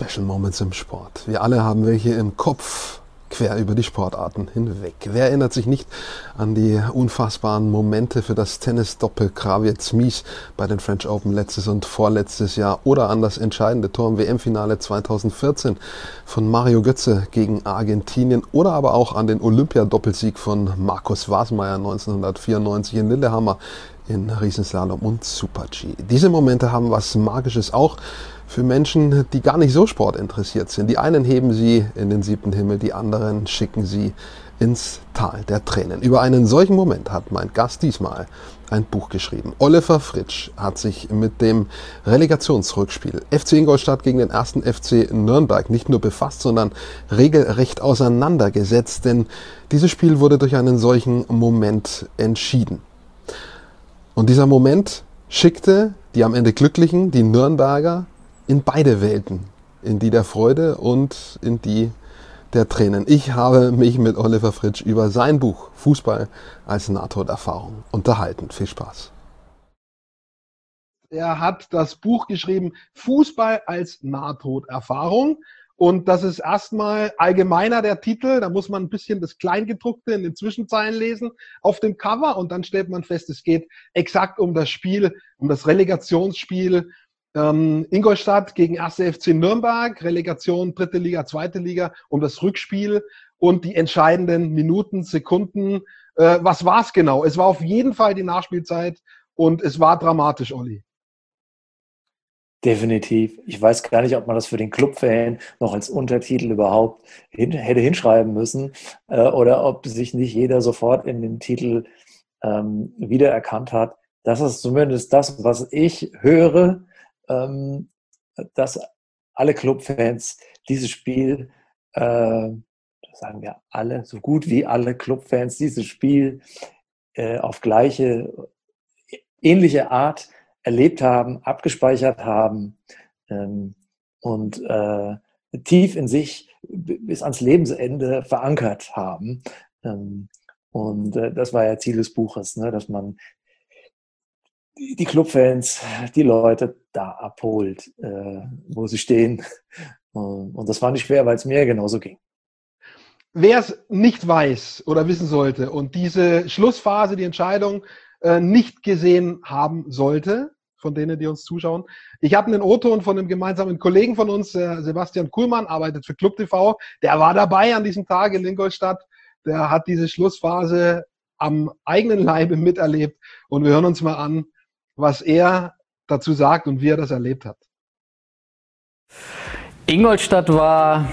Special Moments im Sport. Wir alle haben welche im Kopf, quer über die Sportarten hinweg. Wer erinnert sich nicht an die unfassbaren Momente für das Tennis-Doppel Krawietz-Mies bei den French Open letztes und vorletztes Jahr oder an das entscheidende Tor im WM-Finale 2014 von Mario Götze gegen Argentinien oder aber auch an den Olympiadoppelsieg von Markus Wasmeier 1994 in Lillehammer in Riesenslalom und Super-G. Diese Momente haben was Magisches auch für Menschen, die gar nicht so sportinteressiert sind. Die einen heben sie in den 7. Himmel, die anderen schicken sie ins Tal der Tränen. Über einen solchen Moment hat mein Gast diesmal ein Buch geschrieben. Oliver Fritsch hat sich mit dem Relegationsrückspiel FC Ingolstadt gegen den 1. FC Nürnberg nicht nur befasst, sondern regelrecht auseinandergesetzt, denn dieses Spiel wurde durch einen solchen Moment entschieden. Und dieser Moment schickte die am Ende Glücklichen, die Nürnberger, in beide Welten, in die der Freude und in die der Tränen. Ich habe mich mit Oliver Fritsch über sein Buch Fußball als Nahtoderfahrung unterhalten. Viel Spaß. Er hat das Buch geschrieben Fußball als Nahtoderfahrung. Und das ist erstmal allgemeiner der Titel. Da muss man ein bisschen das Kleingedruckte in den Zwischenzeilen lesen auf dem Cover. Und dann stellt man fest, es geht exakt um das Spiel, um das Relegationsspiel Ingolstadt gegen 1. FC Nürnberg, Relegation 3. Liga, 2. Liga, um das Rückspiel und die entscheidenden Minuten, Sekunden. Was war es genau? Es war auf jeden Fall die Nachspielzeit und es war dramatisch, Olli. Definitiv. Ich weiß gar nicht, ob man das für den Clubfan noch als Untertitel überhaupt hätte hinschreiben müssen oder ob sich nicht jeder sofort in den Titel wiedererkannt hat. Das ist zumindest das, was ich höre, dass alle Clubfans dieses Spiel, sagen wir alle, so gut wie alle Clubfans dieses Spiel auf gleiche, ähnliche Art erlebt haben, abgespeichert haben und tief in sich bis ans Lebensende verankert haben. Und das war ja Ziel des Buches, ne, dass man die Clubfans, die Leute da abholt, wo sie stehen. Und das war nicht schwer, weil es mir genauso ging. Wer es nicht weiß oder wissen sollte und diese Schlussphase, die Entscheidung nicht gesehen haben sollte, von denen, die uns zuschauen. Ich habe einen O-Ton von einem gemeinsamen Kollegen von uns, Sebastian Kuhlmann, arbeitet für Club TV. Der war dabei an diesem Tag in Ingolstadt. Der hat diese Schlussphase am eigenen Leibe miterlebt. Und wir hören uns mal an, was er dazu sagt und wie er das erlebt hat. Ingolstadt war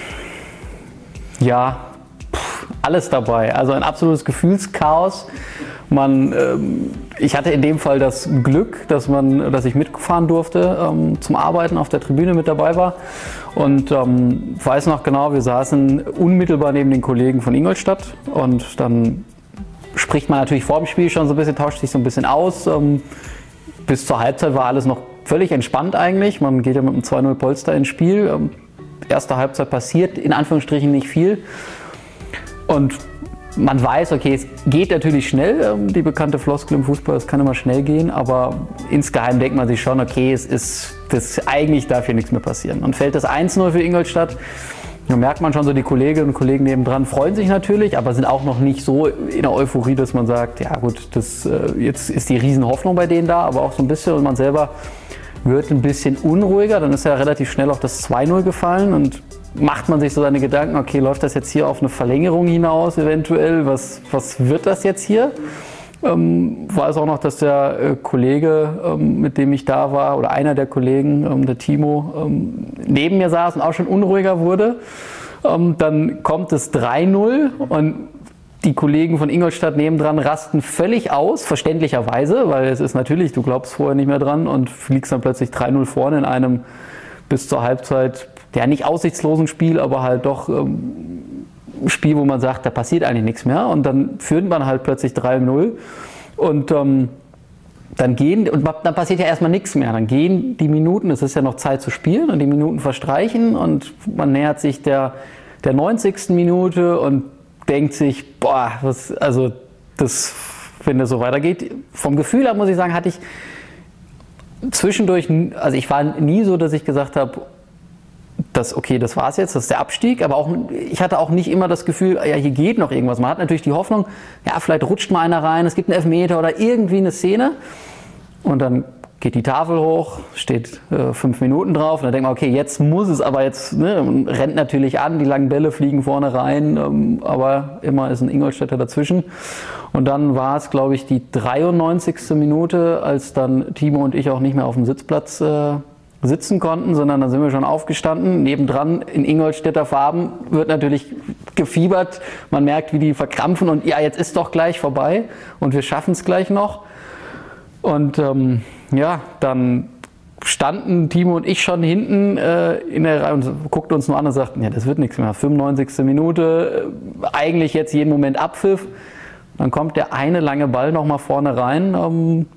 ja alles dabei. Also ein absolutes Gefühlschaos. Ich hatte in dem Fall das Glück, dass ich mitfahren durfte zum Arbeiten, auf der Tribüne mit dabei war. Und weiß noch genau, wir saßen unmittelbar neben den Kollegen von Ingolstadt. Und dann spricht man natürlich vor dem Spiel schon so ein bisschen, tauscht sich so ein bisschen aus. Bis zur Halbzeit war alles noch völlig entspannt eigentlich. Man geht ja mit einem 2-0 Polster ins Spiel. Erste Halbzeit passiert in Anführungsstrichen nicht viel. Und man weiß, okay, es geht natürlich schnell, die bekannte Floskel im Fußball, es kann immer schnell gehen, aber insgeheim denkt man sich schon, okay, eigentlich darf hier nichts mehr passieren. Und fällt das 1-0 für Ingolstadt, da merkt man schon so, die Kolleginnen und Kollegen nebendran freuen sich natürlich, aber sind auch noch nicht so in der Euphorie, dass man sagt, ja gut, jetzt ist die Riesenhoffnung bei denen da, aber auch so ein bisschen und man selber wird ein bisschen unruhiger, dann ist ja relativ schnell auch das 2-0 gefallen und macht man sich so seine Gedanken, okay, läuft das jetzt hier auf eine Verlängerung hinaus eventuell, was wird das jetzt hier? Weiß auch noch, dass der Kollege, mit dem ich da war, oder einer der Kollegen, der Timo, neben mir saß und auch schon unruhiger wurde. Dann kommt es 3-0 und die Kollegen von Ingolstadt nebendran rasten völlig aus, verständlicherweise, weil es ist natürlich, du glaubst vorher nicht mehr dran und fliegst dann plötzlich 3-0 vorne in einem bis zur Halbzeit, ja nicht aussichtslosen Spiel, aber halt doch Spiel, wo man sagt, da passiert eigentlich nichts mehr. Und dann führt man halt plötzlich 3-0 und dann passiert ja erstmal nichts mehr. Dann gehen die Minuten, es ist ja noch Zeit zu spielen und die Minuten verstreichen und man nähert sich der 90. Minute und denkt sich, boah, wenn das so weitergeht. Vom Gefühl her muss ich sagen, hatte ich zwischendurch, also ich war nie so, dass ich gesagt habe, okay, das war's jetzt, das ist der Abstieg, aber auch, ich hatte auch nicht immer das Gefühl, ja, hier geht noch irgendwas. Man hat natürlich die Hoffnung, ja, vielleicht rutscht mal einer rein, es gibt einen Elfmeter oder irgendwie eine Szene und dann geht die Tafel hoch, steht 5 Minuten drauf und dann denkt man, okay, jetzt muss es, aber jetzt rennt natürlich an, die langen Bälle fliegen vorne rein, aber immer ist ein Ingolstädter dazwischen. Und dann war es, glaube ich, die 93. Minute, als dann Timo und ich auch nicht mehr auf dem Sitzplatz sitzen konnten, sondern dann sind wir schon aufgestanden. Nebendran in Ingolstädter Farben wird natürlich gefiebert. Man merkt, wie die verkrampfen und ja, jetzt ist doch gleich vorbei und wir schaffen es gleich noch. Und ja, dann standen Timo und ich schon hinten in der Reihe und guckten uns nur an und sagten, ja, das wird nichts mehr. 95. Minute, eigentlich jetzt jeden Moment Abpfiff. Dann kommt der eine lange Ball nochmal vorne rein.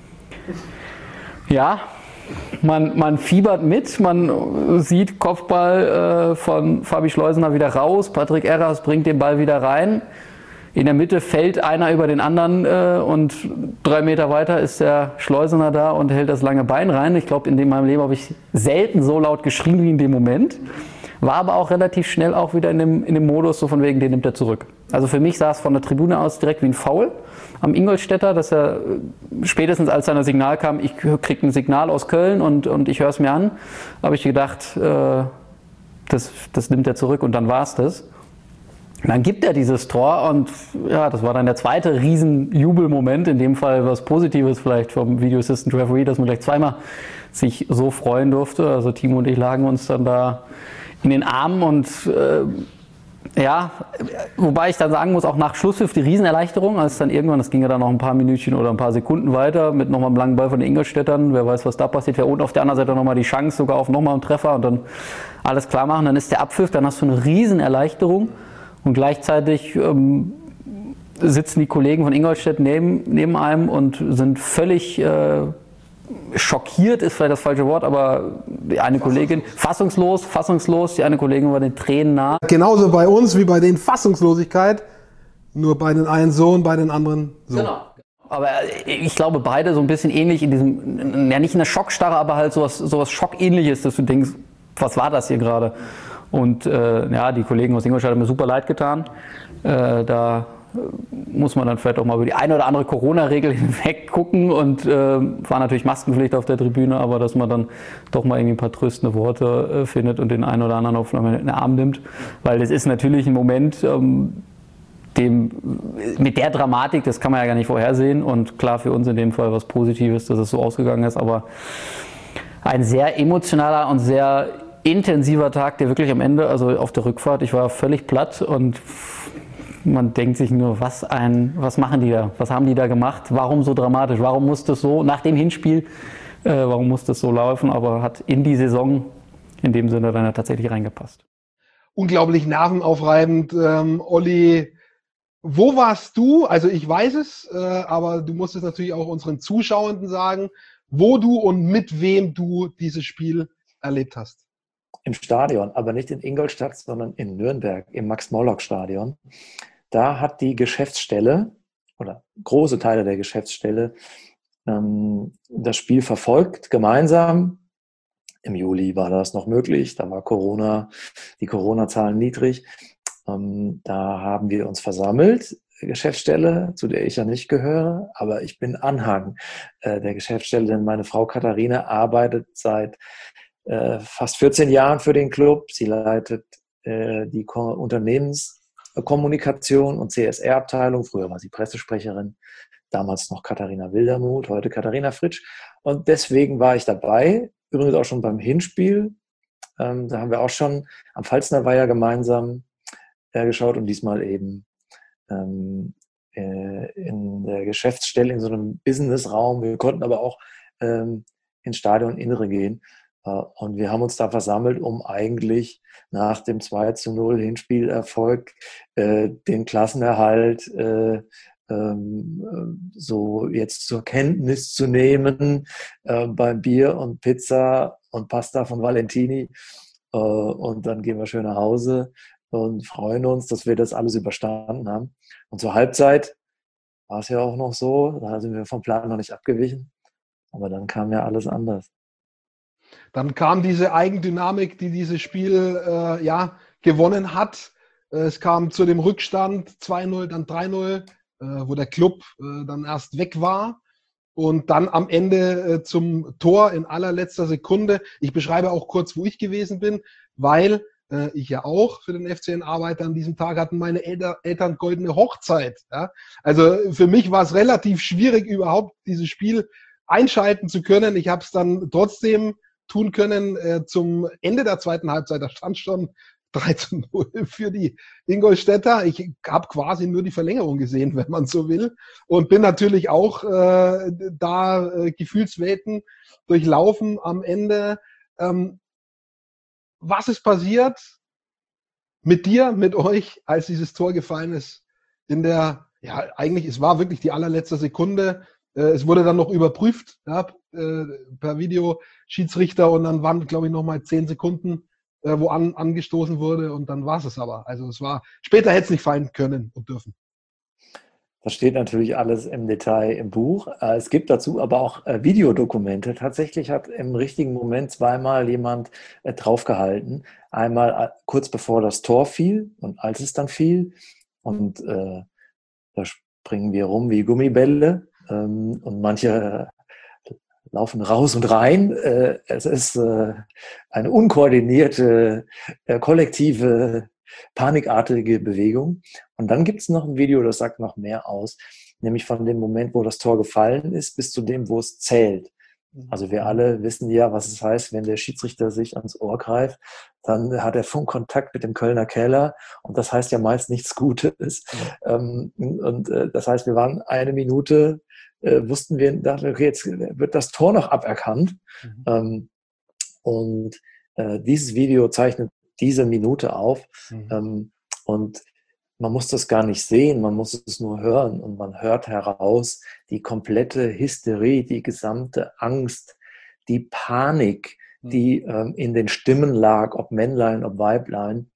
Ja, man fiebert mit, man sieht Kopfball von Fabi Schleusener wieder raus, Patrick Erras bringt den Ball wieder rein. In der Mitte fällt einer über den anderen und 3 Meter weiter ist der Schleusener da und hält das lange Bein rein. Ich glaube, in meinem Leben habe ich selten so laut geschrien wie in dem Moment. War aber auch relativ schnell auch wieder in dem Modus, so von wegen, den nimmt er zurück. Also für mich sah es von der Tribüne aus direkt wie ein Foul am Ingolstädter, dass er spätestens als dann das Signal kam, ich kriege ein Signal aus Köln und ich höre es mir an, habe ich gedacht, das nimmt er zurück und dann war es das. Und dann gibt er dieses Tor und ja, das war dann der zweite Riesenjubelmoment, in dem Fall was Positives vielleicht vom Video Assistant Referee, dass man gleich zweimal sich so freuen durfte. Also Timo und ich lagen uns dann da in den Armen und ja, wobei ich dann sagen muss, auch nach Schlusspfiff die Riesenerleichterung, als dann irgendwann, das ging ja dann noch ein paar Minütchen oder ein paar Sekunden weiter, mit nochmal einem langen Ball von den Ingolstädtern, wer weiß, was da passiert, und auf der anderen Seite nochmal die Chance sogar auf nochmal einen Treffer und dann alles klar machen, dann ist der Abpfiff, dann hast du eine Riesenerleichterung und gleichzeitig sitzen die Kollegen von Ingolstadt neben einem und sind völlig schockiert, ist vielleicht das falsche Wort, aber die eine Kollegin, fassungslos, die eine Kollegin war den Tränen nah. Genauso bei uns wie bei den Fassungslosigkeit, nur bei den einen so und bei den anderen so. Genau. Aber ich glaube, beide so ein bisschen ähnlich in diesem, ja nicht in der Schockstarre, aber halt sowas Schockähnliches, dass du denkst, was war das hier gerade? Und ja, die Kollegen aus Ingolstadt haben mir super leid getan. Da muss man dann vielleicht auch mal über die eine oder andere Corona-Regel hinweg gucken und war natürlich Maskenpflicht auf der Tribüne, aber dass man dann doch mal irgendwie ein paar tröstende Worte findet und den einen oder anderen auf den Arm nimmt, weil es ist natürlich ein Moment, mit der Dramatik, das kann man ja gar nicht vorhersehen und klar für uns in dem Fall was Positives, dass es so ausgegangen ist, aber ein sehr emotionaler und sehr intensiver Tag, der wirklich am Ende, also auf der Rückfahrt, ich war völlig platt und man denkt sich nur, was machen die da? Was haben die da gemacht? Warum so dramatisch? Warum muss das so, nach dem Hinspiel, warum muss das so laufen? Aber hat in die Saison in dem Sinne dann ja tatsächlich reingepasst. Unglaublich nervenaufreibend. Olli, wo warst du? Also ich weiß es, aber du musst es natürlich auch unseren Zuschauenden sagen, wo du und mit wem du dieses Spiel erlebt hast. Im Stadion, aber nicht in Ingolstadt, sondern in Nürnberg, im Max-Morlock-Stadion. Da hat die Geschäftsstelle oder große Teile der Geschäftsstelle das Spiel verfolgt, gemeinsam. Im Juli war das noch möglich, da war die Corona-Zahlen niedrig. Da haben wir uns versammelt, Geschäftsstelle, zu der ich ja nicht gehöre, aber ich bin Anhang der Geschäftsstelle, denn meine Frau Katharina arbeitet seit fast 14 Jahren für den Club. Sie leitet die Unternehmenskommunikation und CSR-Abteilung. Früher war sie Pressesprecherin, damals noch Katharina Wildermuth, heute Katharina Fritsch. Und deswegen war ich dabei, übrigens auch schon beim Hinspiel. Da haben wir auch schon am Pfalzner Weiher gemeinsam geschaut und diesmal eben in der Geschäftsstelle in so einem Businessraum. Wir konnten aber auch ins Stadioninnere gehen. Und wir haben uns da versammelt, um eigentlich nach dem 2:0 Hinspielerfolg den Klassenerhalt so jetzt zur Kenntnis zu nehmen beim Bier und Pizza und Pasta von Valentini. Und dann gehen wir schön nach Hause und freuen uns, dass wir das alles überstanden haben. Und zur Halbzeit war es ja auch noch so, da sind wir vom Plan noch nicht abgewichen. Aber dann kam ja alles anders. Dann kam diese Eigendynamik, die dieses Spiel gewonnen hat. Es kam zu dem Rückstand 2-0, dann 3-0, wo der Club dann erst weg war. Und dann am Ende zum Tor in allerletzter Sekunde. Ich beschreibe auch kurz, wo ich gewesen bin, weil ich ja auch für den FCN arbeite. An diesem Tag hatten meine Eltern goldene Hochzeit. Ja? Also für mich war es relativ schwierig, überhaupt dieses Spiel einschalten zu können. Ich habe es dann trotzdem tun können zum Ende der zweiten Halbzeit. Da stand schon 3-0 für die Ingolstädter. Ich habe quasi nur die Verlängerung gesehen, wenn man so will. Und bin natürlich auch Gefühlswelten durchlaufen am Ende. Was ist passiert mit dir, mit euch, als dieses Tor gefallen ist? Es war wirklich die allerletzte Sekunde. Es wurde dann noch überprüft per Videoschiedsrichter und dann waren, glaube ich, nochmal 10 Sekunden, wo angestoßen wurde und dann war es aber. Also später hätte es nicht fallen können und dürfen. Das steht natürlich alles im Detail im Buch. Es gibt dazu aber auch Videodokumente. Tatsächlich hat im richtigen Moment zweimal jemand draufgehalten. Einmal kurz bevor das Tor fiel und als es dann fiel. Und da springen wir rum wie Gummibälle und manche laufen raus und rein. Es ist eine unkoordinierte, kollektive, panikartige Bewegung. Und dann gibt es noch ein Video, das sagt noch mehr aus, nämlich von dem Moment, wo das Tor gefallen ist, bis zu dem, wo es zählt. Also wir alle wissen ja, was es heißt, wenn der Schiedsrichter sich ans Ohr greift, dann hat er Funkkontakt mit dem Kölner Keller und das heißt ja meist nichts Gutes. Das heißt, wir waren eine Minute, wussten wir, dachten, okay, jetzt wird das Tor noch aberkannt. Dieses Video zeichnet diese Minute auf. Und man muss das gar nicht sehen, man muss es nur hören und man hört heraus die komplette Hysterie, die gesamte Angst, die Panik, die in den Stimmen lag, ob Männlein, ob Weiblein.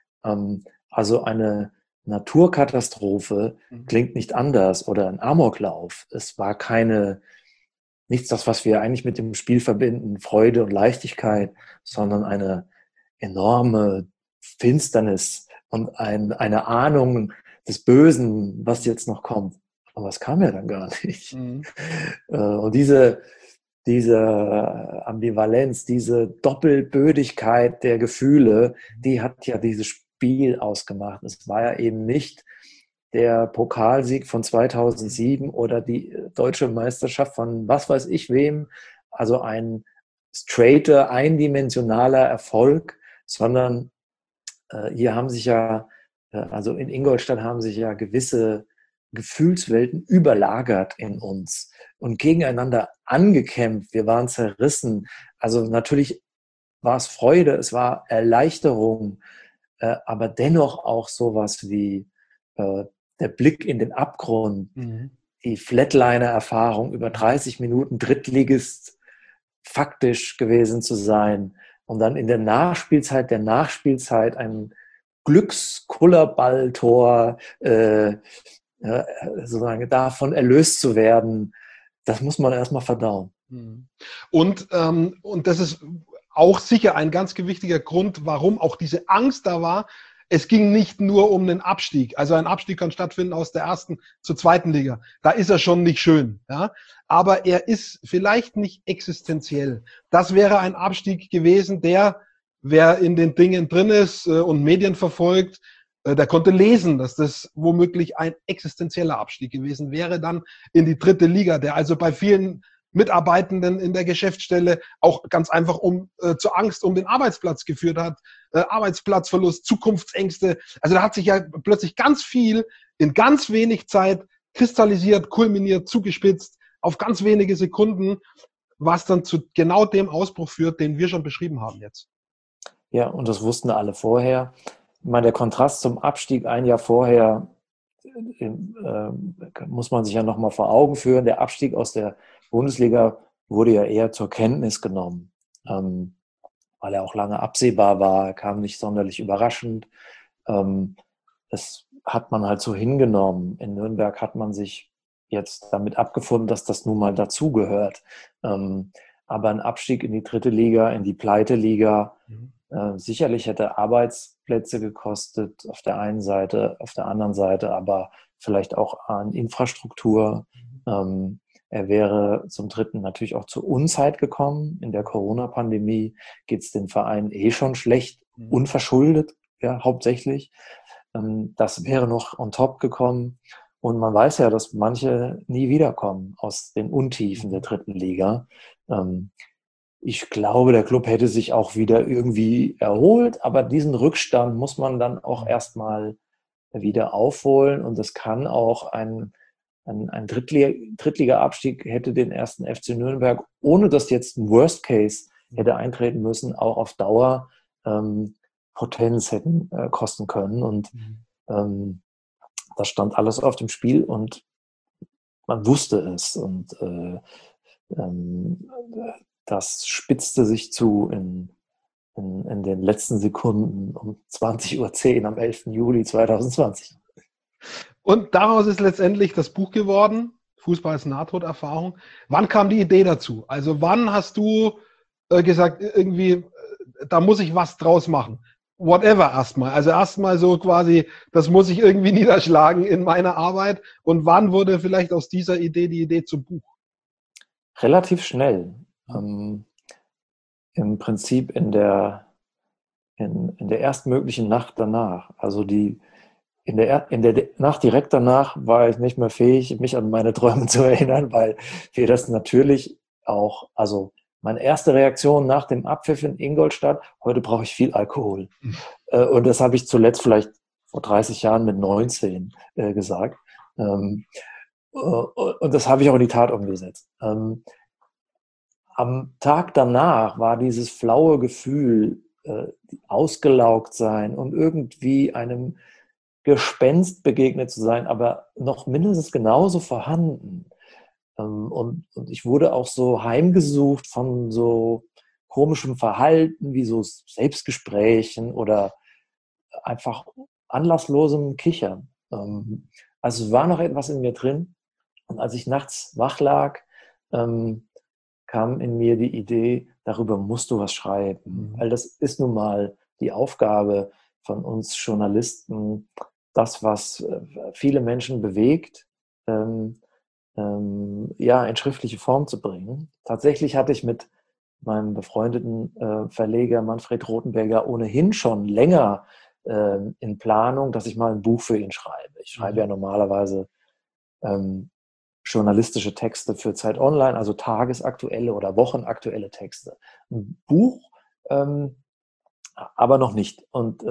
Also eine Naturkatastrophe klingt nicht anders oder ein Amoklauf. Es war nichts das, was wir eigentlich mit dem Spiel verbinden, Freude und Leichtigkeit, sondern eine enorme Finsternis und eine Ahnung des Bösen, was jetzt noch kommt. Aber es kam ja dann gar nicht. Und diese Ambivalenz, diese Doppelbödigkeit der Gefühle, die hat ja dieses Spiel ausgemacht. Es war ja eben nicht der Pokalsieg von 2007 oder die deutsche Meisterschaft von was weiß ich wem, also ein straighter, eindimensionaler Erfolg, sondern hier haben sich also in Ingolstadt haben sich ja gewisse Gefühlswelten überlagert in uns und gegeneinander angekämpft. Wir waren zerrissen. Also natürlich war es Freude, es war Erleichterung, aber dennoch auch sowas wie der Blick in den Abgrund, die Flatliner-Erfahrung über 30 Minuten Drittligist faktisch gewesen zu sein. Und dann in der Nachspielzeit ein Glückskullerballtor sozusagen davon erlöst zu werden, das muss man erstmal verdauen. Und das ist auch sicher ein ganz wichtiger Grund, warum auch diese Angst da war. Es ging nicht nur um den Abstieg. Also ein Abstieg kann stattfinden aus der ersten zur zweiten Liga. Da ist er schon nicht schön. Ja? Aber er ist vielleicht nicht existenziell. Das wäre ein Abstieg gewesen, wer in den Dingen drin ist und Medien verfolgt, der konnte lesen, dass das womöglich ein existenzieller Abstieg gewesen wäre, dann in die dritte Liga, der also bei vielen Mitarbeitenden in der Geschäftsstelle auch ganz einfach zur Angst um den Arbeitsplatz geführt hat, Arbeitsplatzverlust, Zukunftsängste. Also da hat sich ja plötzlich ganz viel in ganz wenig Zeit kristallisiert, kulminiert, zugespitzt, auf ganz wenige Sekunden, was dann zu genau dem Ausbruch führt, den wir schon beschrieben haben jetzt. Ja, und das wussten alle vorher. Ich meine, der Kontrast zum Abstieg ein Jahr vorher muss man sich ja nochmal vor Augen führen. Der Abstieg aus der Bundesliga wurde ja eher zur Kenntnis genommen, weil er auch lange absehbar war, kam nicht sonderlich überraschend. Das hat man halt so hingenommen. In Nürnberg hat man sich jetzt damit abgefunden, dass das nun mal dazugehört. aber ein Abstieg in die 3. Liga, in die Pleite-Liga, sicherlich hätte Arbeitsplätze gekostet auf der einen Seite, auf der anderen Seite aber vielleicht auch an Infrastruktur. Er wäre zum Dritten natürlich auch zur Unzeit gekommen. In der Corona-Pandemie geht es dem Verein schon schlecht, unverschuldet, ja, hauptsächlich. Das wäre noch on top gekommen. Und man weiß ja, dass manche nie wiederkommen aus den Untiefen der 3. Liga. Ich glaube, der Club hätte sich auch wieder irgendwie erholt, aber diesen Rückstand muss man dann auch erstmal wieder aufholen. Und das kann auch ein Drittliga-Abstieg hätte den ersten FC Nürnberg, ohne dass jetzt ein Worst Case hätte eintreten müssen, auch auf Dauer Potenz hätten kosten können. Und das stand alles auf dem Spiel und man wusste es. Und das spitzte sich zu in den letzten Sekunden um 20:10 Uhr am 11. Juli 2020. Und daraus ist letztendlich das Buch geworden, Fußball als Nahtoderfahrung. Wann kam die Idee dazu? Also wann hast du gesagt, irgendwie, da muss ich was draus machen? Whatever erstmal. Also erstmal so quasi, das muss ich irgendwie niederschlagen in meiner Arbeit. Und wann wurde vielleicht aus dieser Idee die Idee zum Buch? Relativ schnell. Im Prinzip in der erstmöglichen Nacht danach. Also in der Nacht direkt danach war ich nicht mehr fähig, mich an meine Träume zu erinnern, weil wir das natürlich auch, also meine erste Reaktion nach dem Abpfiff in Ingolstadt, heute brauche ich viel Alkohol. Und das habe ich zuletzt vielleicht vor 30 Jahren mit 19 gesagt. Und das habe ich auch in die Tat umgesetzt. Am Tag danach war dieses flaue Gefühl, ausgelaugt sein und irgendwie einem Gespenst begegnet zu sein, aber noch mindestens genauso vorhanden. Und ich wurde auch so heimgesucht von so komischem Verhalten, wie so Selbstgesprächen oder einfach anlasslosem Kichern. Also es war noch etwas in mir drin. Und als ich nachts wach lag, kam in mir die Idee, darüber musst du was schreiben. Weil das ist nun mal die Aufgabe von uns Journalisten, das, was viele Menschen bewegt, in schriftliche Form zu bringen. Tatsächlich hatte ich mit meinem befreundeten Verleger Manfred Rothenberger ohnehin schon länger in Planung, dass ich mal ein Buch für ihn schreibe. Ich schreibe ja normalerweise journalistische Texte für Zeit Online, also tagesaktuelle oder wochenaktuelle Texte. Ein Buch aber noch nicht. Und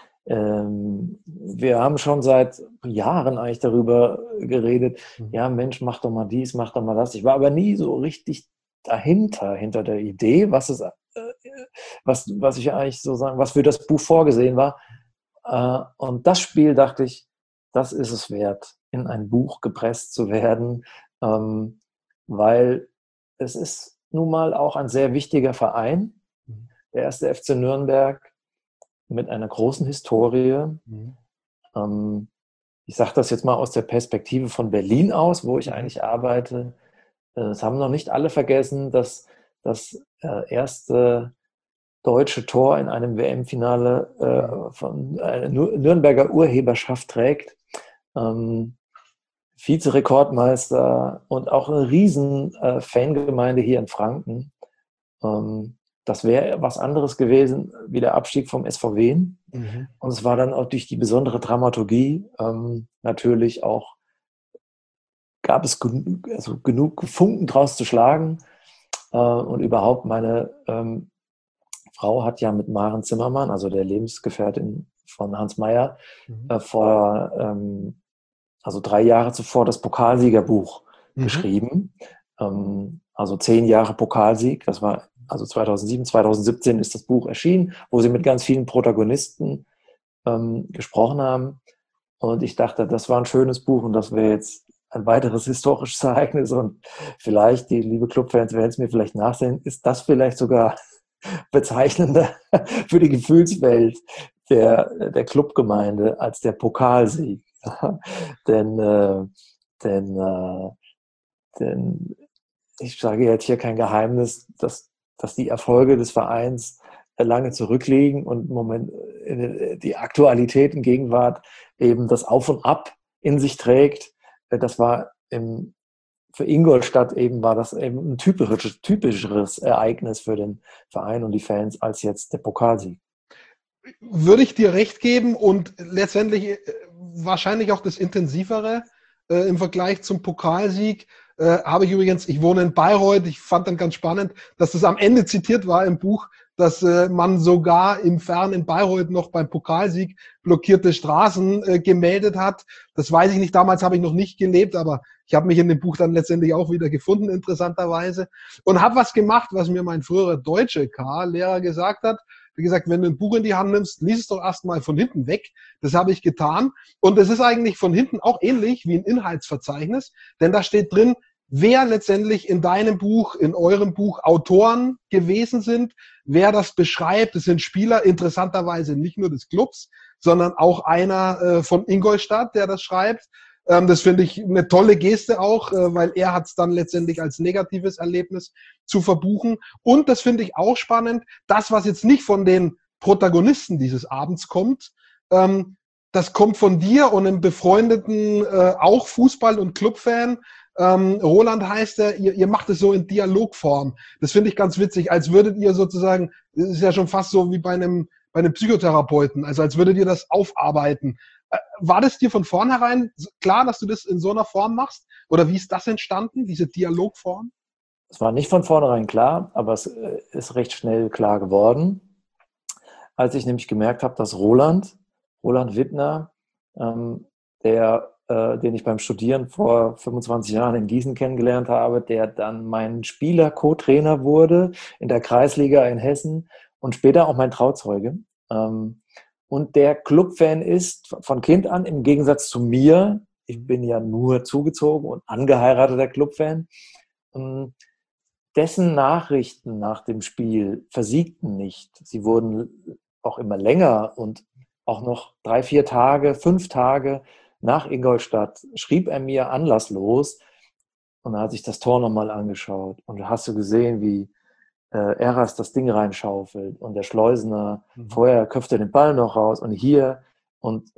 wir haben schon seit Jahren eigentlich darüber geredet, ja Mensch, mach doch mal dies, mach doch mal das. Ich war aber nie so richtig hinter der Idee, was ich eigentlich so sagen, was für das Buch vorgesehen war. Und das Spiel, dachte ich, das ist es wert, in ein Buch gepresst zu werden, weil es ist nun mal auch ein sehr wichtiger Verein, der 1. FC Nürnberg, mit einer großen Historie. Ich sage das jetzt mal aus der Perspektive von Berlin aus, wo ich eigentlich arbeite. Es haben noch nicht alle vergessen, dass das erste deutsche Tor in einem WM-Finale von einer Nürnberger Urheberschaft trägt. Vizerekordmeister und auch eine riesen Fangemeinde hier in Franken. Das wäre was anderes gewesen wie der Abstieg vom SVW. Und es war dann auch durch die besondere Dramaturgie natürlich auch, gab es genug Funken draus zu schlagen. Und überhaupt meine Frau hat ja mit Maren Zimmermann, also der Lebensgefährtin von Hans Meyer, also 3 Jahre zuvor das Pokalsiegerbuch geschrieben. Also 10 Jahre Pokalsieg, das war also 2007, 2017 ist das Buch erschienen, wo sie mit ganz vielen Protagonisten gesprochen haben. Und ich dachte, das war ein schönes Buch und das wäre jetzt ein weiteres historisches Ereignis. Und vielleicht, die liebe Clubfans werden es mir vielleicht nachsehen, ist das vielleicht sogar bezeichnender für die Gefühlswelt der Clubgemeinde als der Pokalsieg. denn ich sage jetzt hier kein Geheimnis, dass die Erfolge des Vereins lange zurückliegen und im Moment die Aktualität in Gegenwart eben das Auf und Ab in sich trägt. Das war für Ingolstadt war das eben ein typischeres Ereignis für den Verein und die Fans als jetzt der Pokalsieg. Würde ich dir recht geben und letztendlich wahrscheinlich auch das Intensivere im Vergleich zum Pokalsieg. Habe ich übrigens, ich wohne in Bayreuth, ich fand dann ganz spannend, dass das am Ende zitiert war im Buch, dass man sogar im fernen Bayreuth noch beim Pokalsieg blockierte Straßen gemeldet hat. Das weiß ich nicht, damals habe ich noch nicht gelebt, aber ich habe mich in dem Buch dann letztendlich auch wieder gefunden, interessanterweise. Und habe was gemacht, was mir mein früherer deutsche K-Lehrer gesagt hat. Wie gesagt, wenn du ein Buch in die Hand nimmst, lies es doch erstmal von hinten weg. Das habe ich getan. Und es ist eigentlich von hinten auch ähnlich wie ein Inhaltsverzeichnis, denn da steht drin, wer letztendlich in deinem Buch, in eurem Buch Autoren gewesen sind, wer das beschreibt. Das sind Spieler, interessanterweise nicht nur des Clubs, sondern auch einer von Ingolstadt, der das schreibt. Das finde ich eine tolle Geste auch, weil er hat es dann letztendlich als negatives Erlebnis zu verbuchen. Und das finde ich auch spannend, das, was jetzt nicht von den Protagonisten dieses Abends kommt, das kommt von dir und einem befreundeten, auch Fußball- und Clubfan. Roland heißt er, ihr macht es so in Dialogform. Das finde ich ganz witzig, als würdet ihr sozusagen, das ist ja schon fast so wie bei einem Psychotherapeuten, also als würdet ihr das aufarbeiten. War das dir von vornherein klar, dass du das in so einer Form machst? Oder wie ist das entstanden, diese Dialogform? Es war nicht von vornherein klar, aber es ist recht schnell klar geworden, als ich nämlich gemerkt habe, dass Roland Wittner, den ich beim Studieren vor 25 Jahren in Gießen kennengelernt habe, der dann mein Spieler-Co-Trainer wurde in der Kreisliga in Hessen und später auch mein Trauzeuge. Und der Clubfan ist von Kind an, im Gegensatz zu mir, ich bin ja nur zugezogen und angeheirateter Clubfan, dessen Nachrichten nach dem Spiel versiegten nicht. Sie wurden auch immer länger und auch noch 3, 4 Tage, 5 Tage nach Ingolstadt schrieb er mir anlasslos und dann hat sich das Tor nochmal angeschaut und da hast du gesehen, wie Eras das Ding reinschaufelt und der Schleusener vorher köpfte den Ball noch raus und hier und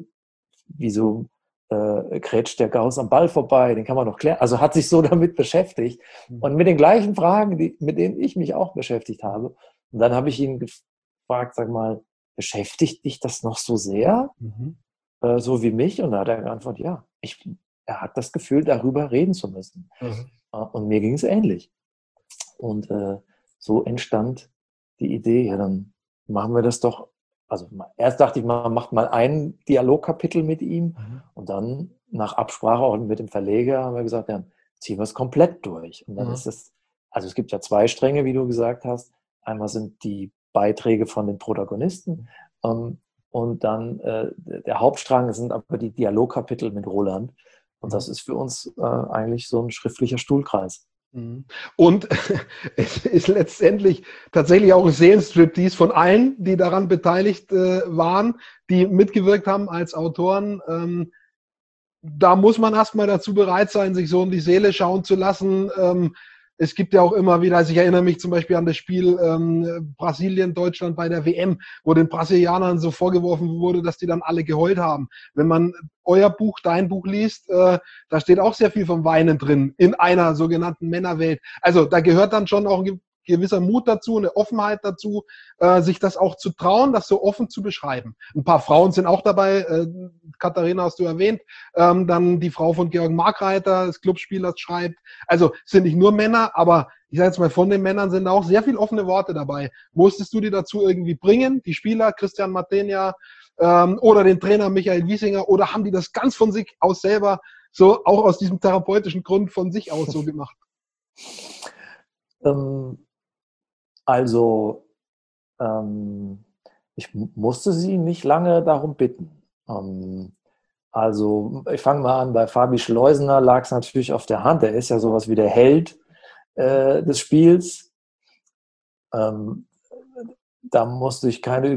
wieso grätscht der Gauss am Ball vorbei, den kann man noch klären. Also hat sich so damit beschäftigt und mit den gleichen Fragen, mit denen ich mich auch beschäftigt habe. Und dann habe ich ihn gefragt, sag mal, beschäftigt dich das noch so sehr? So wie mich? Und da hat er geantwortet, ja, er hat das Gefühl, darüber reden zu müssen. Und mir ging es ähnlich. Und so entstand die Idee, ja, dann machen wir das doch. Also erst dachte ich, man macht mal ein Dialogkapitel mit ihm und dann nach Absprache auch mit dem Verleger haben wir gesagt, ja, ziehen wir es komplett durch. Und dann ist es, also es gibt ja 2 Stränge, wie du gesagt hast. Einmal sind die Beiträge von den Protagonisten und dann der Hauptstrang sind aber die Dialogkapitel mit Roland. Und das ist für uns eigentlich so ein schriftlicher Stuhlkreis. Und es ist letztendlich tatsächlich auch ein Seelenstriptease von allen, die daran beteiligt waren, die mitgewirkt haben als Autoren. Da muss man erstmal dazu bereit sein, sich so in die Seele schauen zu lassen. Es gibt ja auch immer wieder, also ich erinnere mich zum Beispiel an das Spiel Brasilien, Deutschland bei der WM, wo den Brasilianern so vorgeworfen wurde, dass die dann alle geheult haben. Wenn man euer Buch, dein Buch liest, da steht auch sehr viel vom Weinen drin, in einer sogenannten Männerwelt. Also da gehört dann schon auch ein gewisser Mut dazu, eine Offenheit dazu, sich das auch zu trauen, das so offen zu beschreiben. Ein paar Frauen sind auch dabei, Katharina hast du erwähnt, dann die Frau von Georg Markreiter, des Clubspielers, schreibt. Also es sind nicht nur Männer, aber ich sage jetzt mal, von den Männern sind da auch sehr viel offene Worte dabei. Musstest du die dazu irgendwie bringen, die Spieler, Christian Martenia oder den Trainer Michael Wiesinger, oder haben die das ganz von sich aus selber, so auch aus diesem therapeutischen Grund von sich aus so gemacht? Also, ich musste sie nicht lange darum bitten. Also, ich fange mal an, bei Fabi Schleusener lag es natürlich auf der Hand. Er ist ja sowas wie der Held des Spiels. Da musste ich keine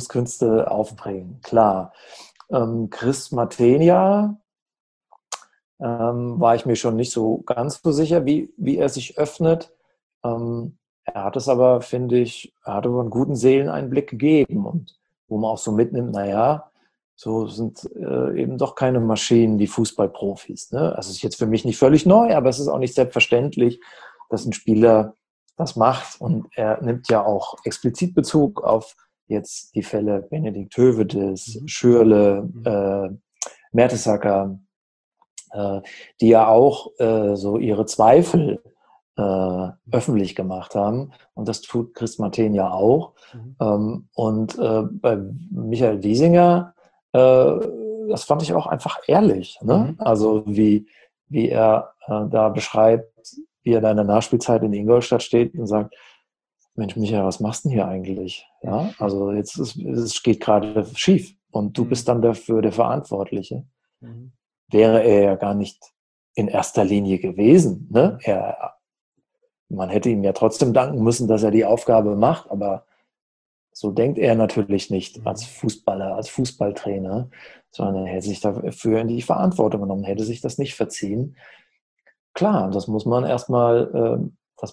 Überredungskünste aufbringen, klar. Chris Martenia war ich mir schon nicht so ganz so sicher, wie er sich öffnet. Er hat es aber, finde ich, er hat aber einen guten Seeleneinblick gegeben und wo man auch so mitnimmt, naja, so sind eben doch keine Maschinen, die Fußballprofis. Ne? Also es ist jetzt für mich nicht völlig neu, aber es ist auch nicht selbstverständlich, dass ein Spieler das macht. Und er nimmt ja auch explizit Bezug auf jetzt die Fälle Benedikt Hövedes, Schürrle, Mertesacker, die ja auch so ihre Zweifel öffentlich gemacht haben. Und das tut Chris Martin ja auch. Und bei Michael Wiesinger, das fand ich auch einfach ehrlich. Ne? Also wie er da beschreibt, wie er da in der Nachspielzeit in Ingolstadt steht und sagt, Mensch, Michael, was machst du denn hier eigentlich? Ja, also es geht gerade schief und du bist dann dafür der Verantwortliche. Wäre er ja gar nicht in erster Linie gewesen. Ne? Man hätte ihm ja trotzdem danken müssen, dass er die Aufgabe macht, aber so denkt er natürlich nicht als Fußballer, als Fußballtrainer, sondern er hätte sich dafür in die Verantwortung genommen, hätte sich das nicht verziehen. Klar, das muss man erstmal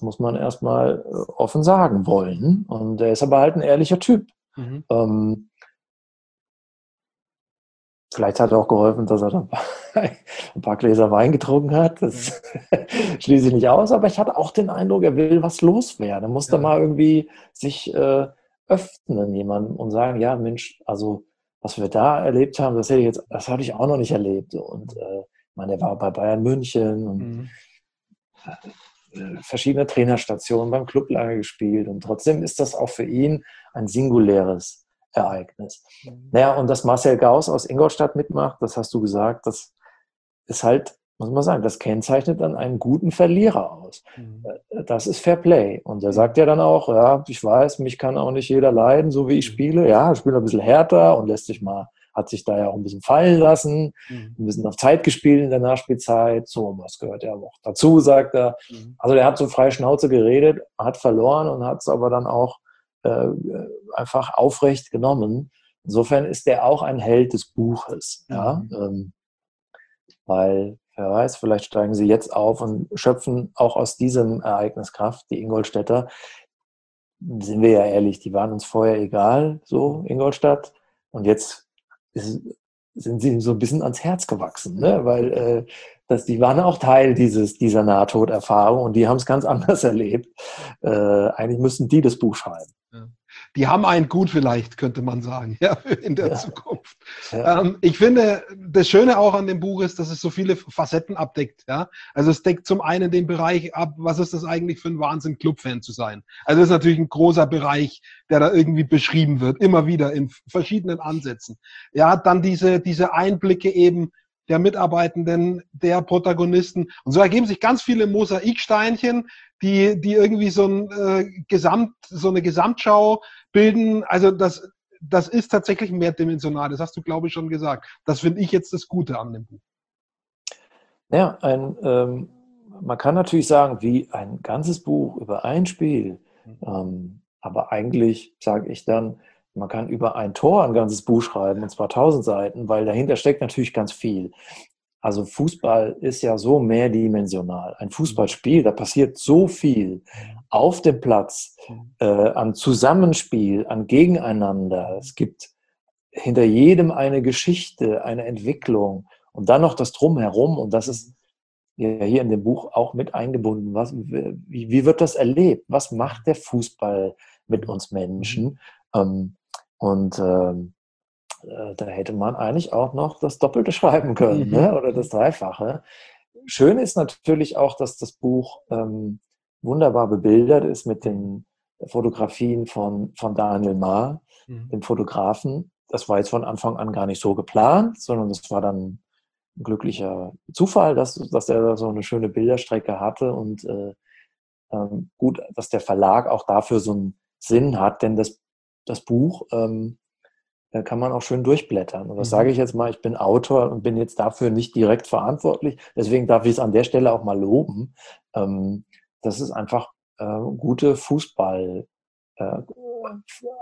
offen sagen wollen. Und er ist aber halt ein ehrlicher Typ. Vielleicht hat er auch geholfen, dass er dann ein paar Gläser Wein getrunken hat. Das schließe ich nicht aus. Aber ich hatte auch den Eindruck, er will was loswerden. Er muss da mal irgendwie sich öffnen jemandem und sagen, ja Mensch, also was wir da erlebt haben, das hatte ich auch noch nicht erlebt. Und ich meine, er war bei Bayern München und verschiedene Trainerstationen beim Club lange gespielt. Und trotzdem ist das auch für ihn ein singuläres Ereignis. Naja, und dass Marcel Gauss aus Ingolstadt mitmacht, das hast du gesagt, das ist halt, muss man sagen, das kennzeichnet dann einen guten Verlierer aus. Das ist Fair Play. Und er sagt ja dann auch, ja, ich weiß, mich kann auch nicht jeder leiden, so wie ich spiele. Ja, ich spiele ein bisschen härter und hat sich da ja auch ein bisschen fallen lassen, ein bisschen auf Zeit gespielt in der Nachspielzeit. So, was gehört ja auch dazu, sagt er. Also der hat so frei Schnauze geredet, hat verloren und hat es aber dann auch einfach aufrecht genommen. Insofern ist der auch ein Held des Buches. Ja? Weil, wer weiß, vielleicht steigen sie jetzt auf und schöpfen auch aus diesem Ereignis Kraft. Die Ingolstädter, sind wir ja ehrlich, die waren uns vorher egal, so Ingolstadt. Und jetzt sind sie so ein bisschen ans Herz gewachsen, ne? Weil die waren auch Teil dieser Nahtoderfahrung und die haben es ganz anders erlebt. Eigentlich müssten die das Buch schreiben. Ja. Die haben einen gut vielleicht, könnte man sagen, ja, in der Zukunft. Ja. Ich finde, das Schöne auch an dem Buch ist, dass es so viele Facetten abdeckt. Ja? Also es deckt zum einen den Bereich ab, was ist das eigentlich für ein Wahnsinn, Clubfan zu sein. Also das ist natürlich ein großer Bereich, der da irgendwie beschrieben wird, immer wieder in verschiedenen Ansätzen. Ja, dann diese Einblicke eben der Mitarbeitenden, der Protagonisten. Und so ergeben sich ganz viele Mosaiksteinchen, die irgendwie so eine Gesamtschau bilden. Also das ist tatsächlich mehrdimensional. Das hast du, glaube ich, schon gesagt. Das finde ich jetzt das Gute an dem Buch. Ja, man kann natürlich sagen, wie ein ganzes Buch über ein Spiel. Aber eigentlich sage ich dann, man kann über ein Tor ein ganzes Buch schreiben, und zwar 1000 Seiten, weil dahinter steckt natürlich ganz viel. Also Fußball ist ja so mehrdimensional. Ein Fußballspiel, da passiert so viel auf dem Platz, an Zusammenspiel, an Gegeneinander. Es gibt hinter jedem eine Geschichte, eine Entwicklung und dann noch das Drumherum. Und das ist ja hier in dem Buch auch mit eingebunden. Wie wird das erlebt? Was macht der Fußball mit uns Menschen? Da hätte man eigentlich auch noch das Doppelte schreiben können, ne? Oder das Dreifache. Schön ist natürlich auch, dass das Buch wunderbar bebildert ist mit den Fotografien von Daniel Maar, dem Fotografen. Das war jetzt von Anfang an gar nicht so geplant, sondern das war dann ein glücklicher Zufall, dass er da so eine schöne Bilderstrecke hatte und gut, dass der Verlag auch dafür so einen Sinn hat, denn das Buch da kann man auch schön durchblättern. Und das sage ich jetzt mal, ich bin Autor und bin jetzt dafür nicht direkt verantwortlich. Deswegen darf ich es an der Stelle auch mal loben. Das ist einfach guter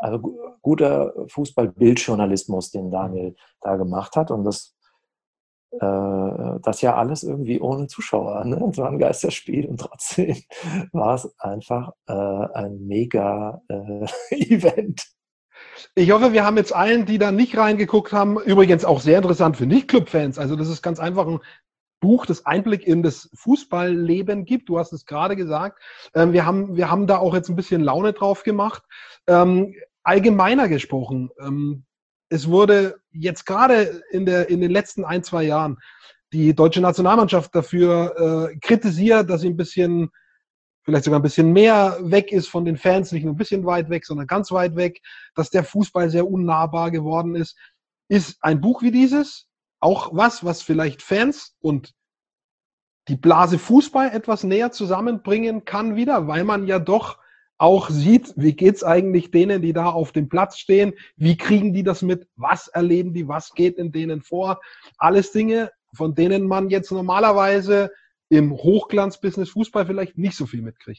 Fußballbildjournalismus, den Daniel da gemacht hat. Und das das ja alles irgendwie ohne Zuschauer. Ne? Es war ein Geisterspiel und trotzdem war es einfach ein mega Event. Ich hoffe, wir haben jetzt allen, die da nicht reingeguckt haben, übrigens auch sehr interessant für Nicht-Club-Fans. Also das ist ganz einfach ein Buch, das Einblick in das Fußballleben gibt. Du hast es gerade gesagt. Wir haben da auch jetzt ein bisschen Laune drauf gemacht. Allgemeiner gesprochen, es wurde jetzt gerade in den letzten 1, 2 Jahren die deutsche Nationalmannschaft dafür kritisiert, dass sie vielleicht sogar ein bisschen mehr weg ist von den Fans, nicht nur ein bisschen weit weg, sondern ganz weit weg, dass der Fußball sehr unnahbar geworden ist. Ist ein Buch wie dieses auch was vielleicht Fans und die Blase Fußball etwas näher zusammenbringen kann wieder, weil man ja doch auch sieht, wie geht's eigentlich denen, die da auf dem Platz stehen, wie kriegen die das mit, was erleben die, was geht in denen vor, alles Dinge, von denen man jetzt normalerweise im Hochglanz-Business Fußball vielleicht nicht so viel mitkriegt.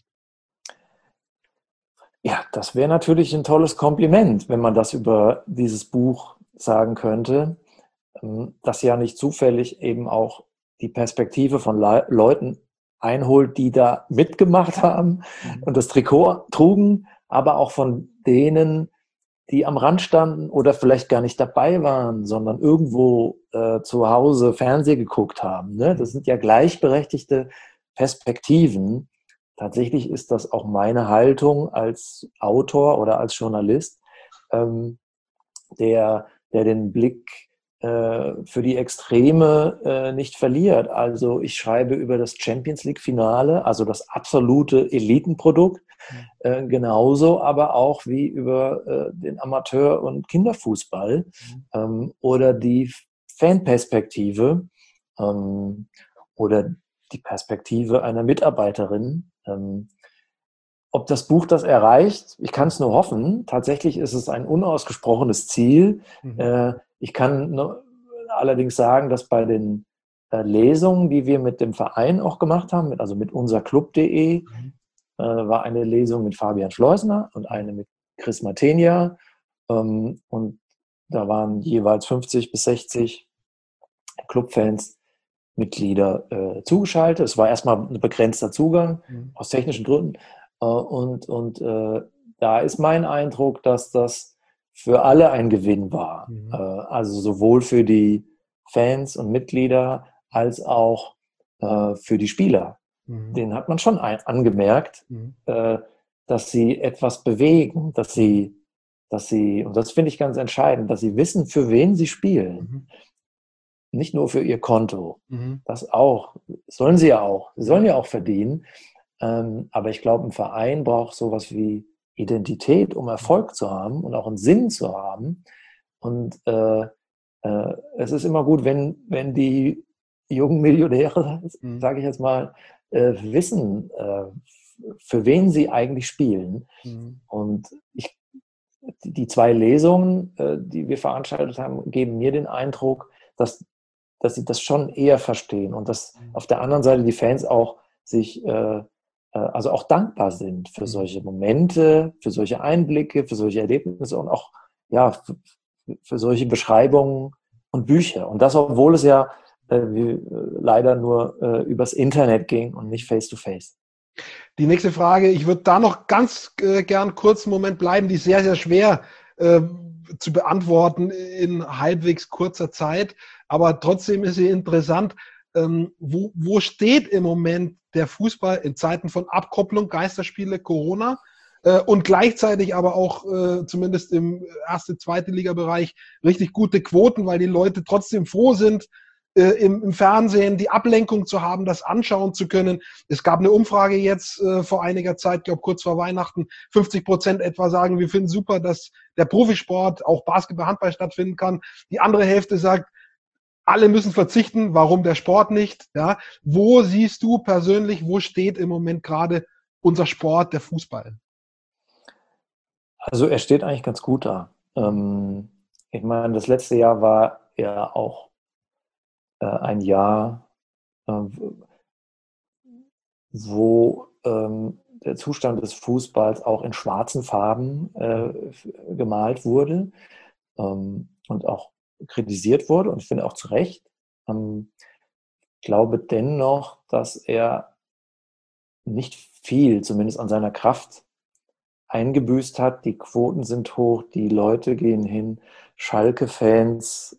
Ja, das wäre natürlich ein tolles Kompliment, wenn man das über dieses Buch sagen könnte, das ja nicht zufällig eben auch die Perspektive von Leuten einholt, die da mitgemacht haben und das Trikot trugen, aber auch von denen, die am Rand standen oder vielleicht gar nicht dabei waren, sondern irgendwo zu Hause Fernsehen geguckt haben. Ne? Das sind ja gleichberechtigte Perspektiven. Tatsächlich ist das auch meine Haltung als Autor oder als Journalist, der den Blick für die Extreme nicht verliert. Also ich schreibe über das Champions-League-Finale, also das absolute Elitenprodukt, genauso aber auch wie über den Amateur- und Kinderfußball oder die Fanperspektive oder die Perspektive einer Mitarbeiterin. Ob das Buch das erreicht, ich kann es nur hoffen. Tatsächlich ist es ein unausgesprochenes Ziel. Ich kann allerdings sagen, dass bei den Lesungen, die wir mit dem Verein auch gemacht haben, also mit unserclub.de, war eine Lesung mit Fabian Schleusner und eine mit Chris Matenia. Und da waren jeweils 50 bis 60 Clubfans, Mitglieder zugeschaltet. Es war erstmal ein begrenzter Zugang aus technischen Gründen. Und da ist mein Eindruck, dass das für alle ein Gewinn war. Also sowohl für die Fans und Mitglieder als auch für die Spieler. Den hat man schon angemerkt, dass sie etwas bewegen, dass sie, und das finde ich ganz entscheidend, dass sie wissen, für wen sie spielen. Nicht nur für ihr Konto. Das auch. Sollen sie ja auch. Sie sollen ja auch verdienen. Aber ich glaube, ein Verein braucht sowas wie Identität, um Erfolg zu haben und auch einen Sinn zu haben. Und es ist immer gut, wenn die jungen Millionäre, sage ich jetzt mal, wissen, für wen sie eigentlich spielen. Und die 2 Lesungen, die wir veranstaltet haben, geben mir den Eindruck, dass sie das schon eher verstehen und dass auf der anderen Seite die Fans auch sich also auch dankbar sind für solche Momente, für solche Einblicke, für solche Erlebnisse und auch ja, für solche Beschreibungen und Bücher. Und das, obwohl es ja leider nur übers Internet ging und nicht face-to-face. Die nächste Frage, ich würde da noch ganz gern kurz einen Moment bleiben, die ist sehr, sehr schwer zu beantworten in halbwegs kurzer Zeit, aber trotzdem ist sie interessant. Wo steht im Moment der Fußball in Zeiten von Abkopplung, Geisterspiele, Corona und gleichzeitig aber auch zumindest im erste, zweite Liga-Bereich richtig gute Quoten, weil die Leute trotzdem froh sind, im Fernsehen die Ablenkung zu haben, das anschauen zu können. Es gab eine Umfrage jetzt vor einiger Zeit, ich glaube kurz vor Weihnachten, 50% etwa sagen, wir finden super, dass der Profisport, auch Basketball, Handball stattfinden kann. Die andere Hälfte sagt, alle müssen verzichten, warum der Sport nicht? Ja? Wo siehst du persönlich, wo steht im Moment gerade unser Sport, der Fußball? Also er steht eigentlich ganz gut da. Ich meine, das letzte Jahr war ja auch ein Jahr, wo der Zustand des Fußballs auch in schwarzen Farben gemalt wurde und auch kritisiert wurde und ich finde auch zu Recht. glaube dennoch, dass er nicht viel, zumindest an seiner Kraft, eingebüßt hat. Die Quoten sind hoch, die Leute gehen hin, Schalke-Fans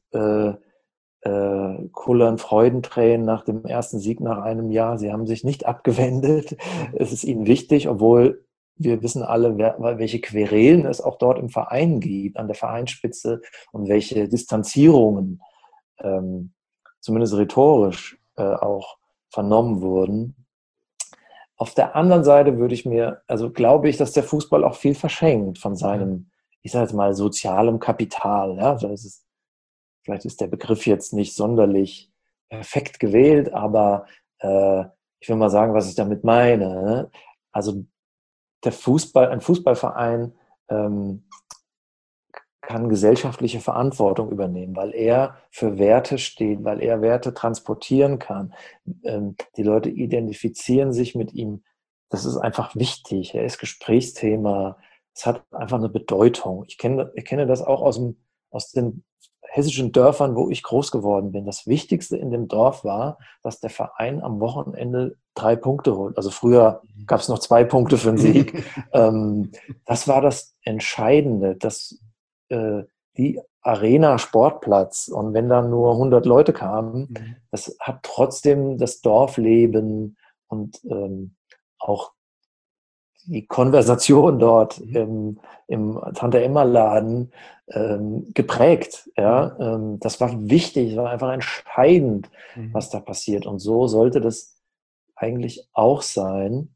kullern Freudentränen nach dem ersten Sieg nach einem Jahr. Sie haben sich nicht abgewendet. Es ist ihnen wichtig, obwohl wir wissen alle, welche Querelen es auch dort im Verein gibt, an der Vereinsspitze und welche Distanzierungen, zumindest rhetorisch, auch vernommen wurden. Auf der anderen Seite glaube ich, dass der Fußball auch viel verschenkt von seinem, ich sage jetzt mal, sozialem Kapital. Ja? Vielleicht ist der Begriff jetzt nicht sonderlich perfekt gewählt, aber ich will mal sagen, was ich damit meine. Ne? Also ein Fußballverein kann gesellschaftliche Verantwortung übernehmen, weil er für Werte steht, weil er Werte transportieren kann. Die Leute identifizieren sich mit ihm. Das ist einfach wichtig. Er ist Gesprächsthema. Es hat einfach eine Bedeutung. Ich kenne das auch aus den hessischen Dörfern, wo ich groß geworden bin. Das Wichtigste in dem Dorf war, dass der Verein am Wochenende 3 Punkte holt. Also früher gab es noch 2 Punkte für den Sieg. Das war das Entscheidende, dass die Arena Sportplatz, und wenn dann nur 100 Leute kamen, das hat trotzdem das Dorfleben und auch die Konversation dort im Tante-Emma-Laden geprägt. Ja? Das war wichtig, es war einfach entscheidend, was da passiert. Und so sollte das eigentlich auch sein.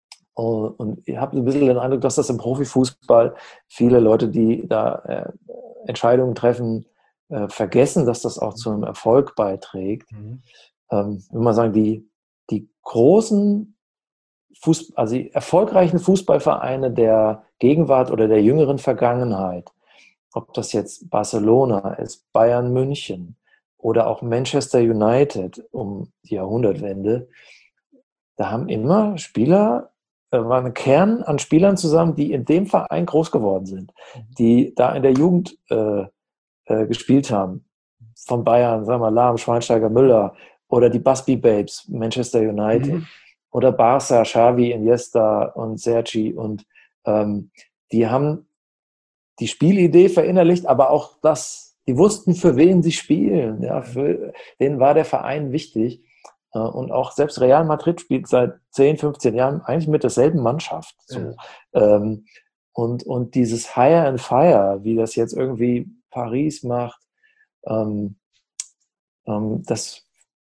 Und ich habe ein bisschen den Eindruck, dass das im Profifußball viele Leute, die da Entscheidungen treffen, vergessen, dass das auch zu einem Erfolg beiträgt. Will man sagen, die großen also die erfolgreichen Fußballvereine der Gegenwart oder der jüngeren Vergangenheit, ob das jetzt Barcelona ist, Bayern München oder auch Manchester United um die Jahrhundertwende, da haben immer Spieler, war ein Kern an Spielern zusammen, die in dem Verein groß geworden sind, die da in der Jugend gespielt haben. Von Bayern, sagen wir Lahm, Schweinsteiger, Müller oder die Busby Babes, Manchester United. Oder Barca, Xavi, Iniesta und Sergi. Und die haben die Spielidee verinnerlicht, aber auch die wussten, für wen sie spielen. Ja, für denen war der Verein wichtig. Und auch selbst Real Madrid spielt seit 10, 15 Jahren eigentlich mit derselben Mannschaft. So. Ja. Und dieses Hire and Fire, wie das jetzt irgendwie Paris macht, das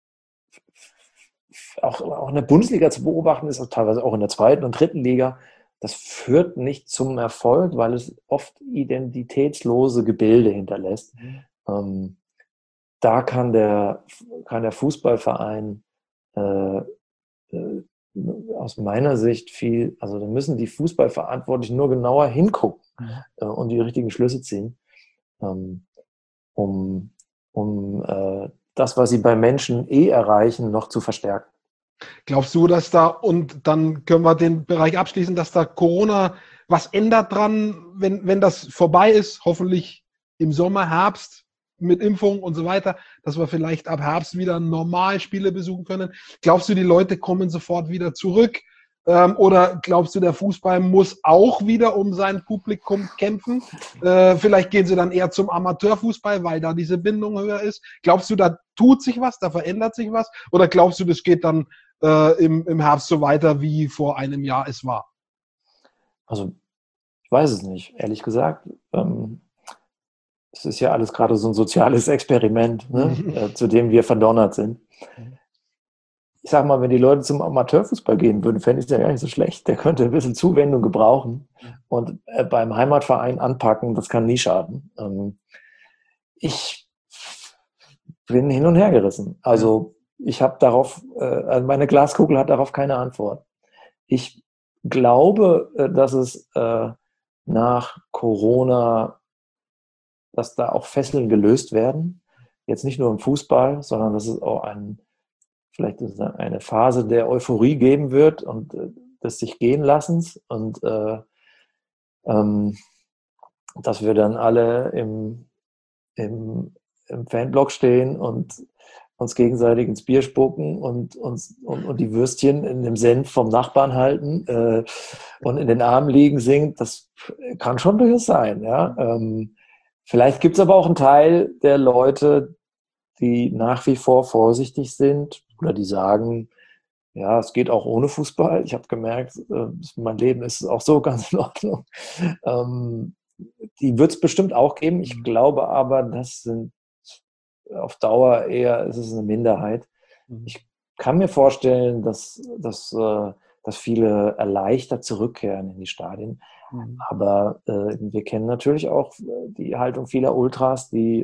auch in der Bundesliga zu beobachten ist, auch teilweise auch in der 2. und 3. Liga, das führt nicht zum Erfolg, weil es oft identitätslose Gebilde hinterlässt. Da kann der Fußballverein aus meiner Sicht also da müssen die Fußballverantwortlichen nur genauer hingucken und die richtigen Schlüsse ziehen, um das, was sie bei Menschen erreichen, noch zu verstärken. Glaubst du, dass da, und dann können wir den Bereich abschließen, dass da Corona was ändert dran, wenn das vorbei ist, hoffentlich im Sommer, Herbst mit Impfung und so weiter, dass wir vielleicht ab Herbst wieder normal Spiele besuchen können? Glaubst du, die Leute kommen sofort wieder zurück? Oder glaubst du, der Fußball muss auch wieder um sein Publikum kämpfen? Vielleicht gehen sie dann eher zum Amateurfußball, weil da diese Bindung höher ist. Glaubst du, da tut sich was, da verändert sich was? Oder glaubst du, das geht dann im Herbst so weiter, wie vor einem Jahr es war? Also ich weiß es nicht, ehrlich gesagt. Es ist ja alles gerade so ein soziales Experiment, ne, zu dem wir verdonnert sind. Ich sag mal, wenn die Leute zum Amateurfußball gehen würden, fände ich es ja gar nicht so schlecht. Der könnte ein bisschen Zuwendung gebrauchen und beim Heimatverein anpacken, das kann nie schaden. Ich bin hin und her gerissen. Also ich habe darauf, meine Glaskugel hat darauf keine Antwort. Ich glaube, dass es nach Corona, dass da auch Fesseln gelöst werden. Jetzt nicht nur im Fußball, sondern dass es auch vielleicht eine Phase der Euphorie geben wird und des sich gehen Lassens und dass wir dann alle im Fanblock stehen und uns gegenseitig ins Bier spucken und die Würstchen in dem Senf vom Nachbarn halten und in den Armen liegen singt, das kann schon durchaus sein. Ja? Vielleicht gibt es aber auch einen Teil der Leute, die nach wie vor vorsichtig sind oder die sagen, ja, es geht auch ohne Fußball. Ich habe gemerkt, mein Leben ist auch so ganz in Ordnung. Die wird es bestimmt auch geben. Ich glaube aber, das sind auf Dauer eher, es ist eine Minderheit. Ich kann mir vorstellen, dass viele erleichtert zurückkehren in die Stadien. Aber wir kennen natürlich auch die Haltung vieler Ultras, die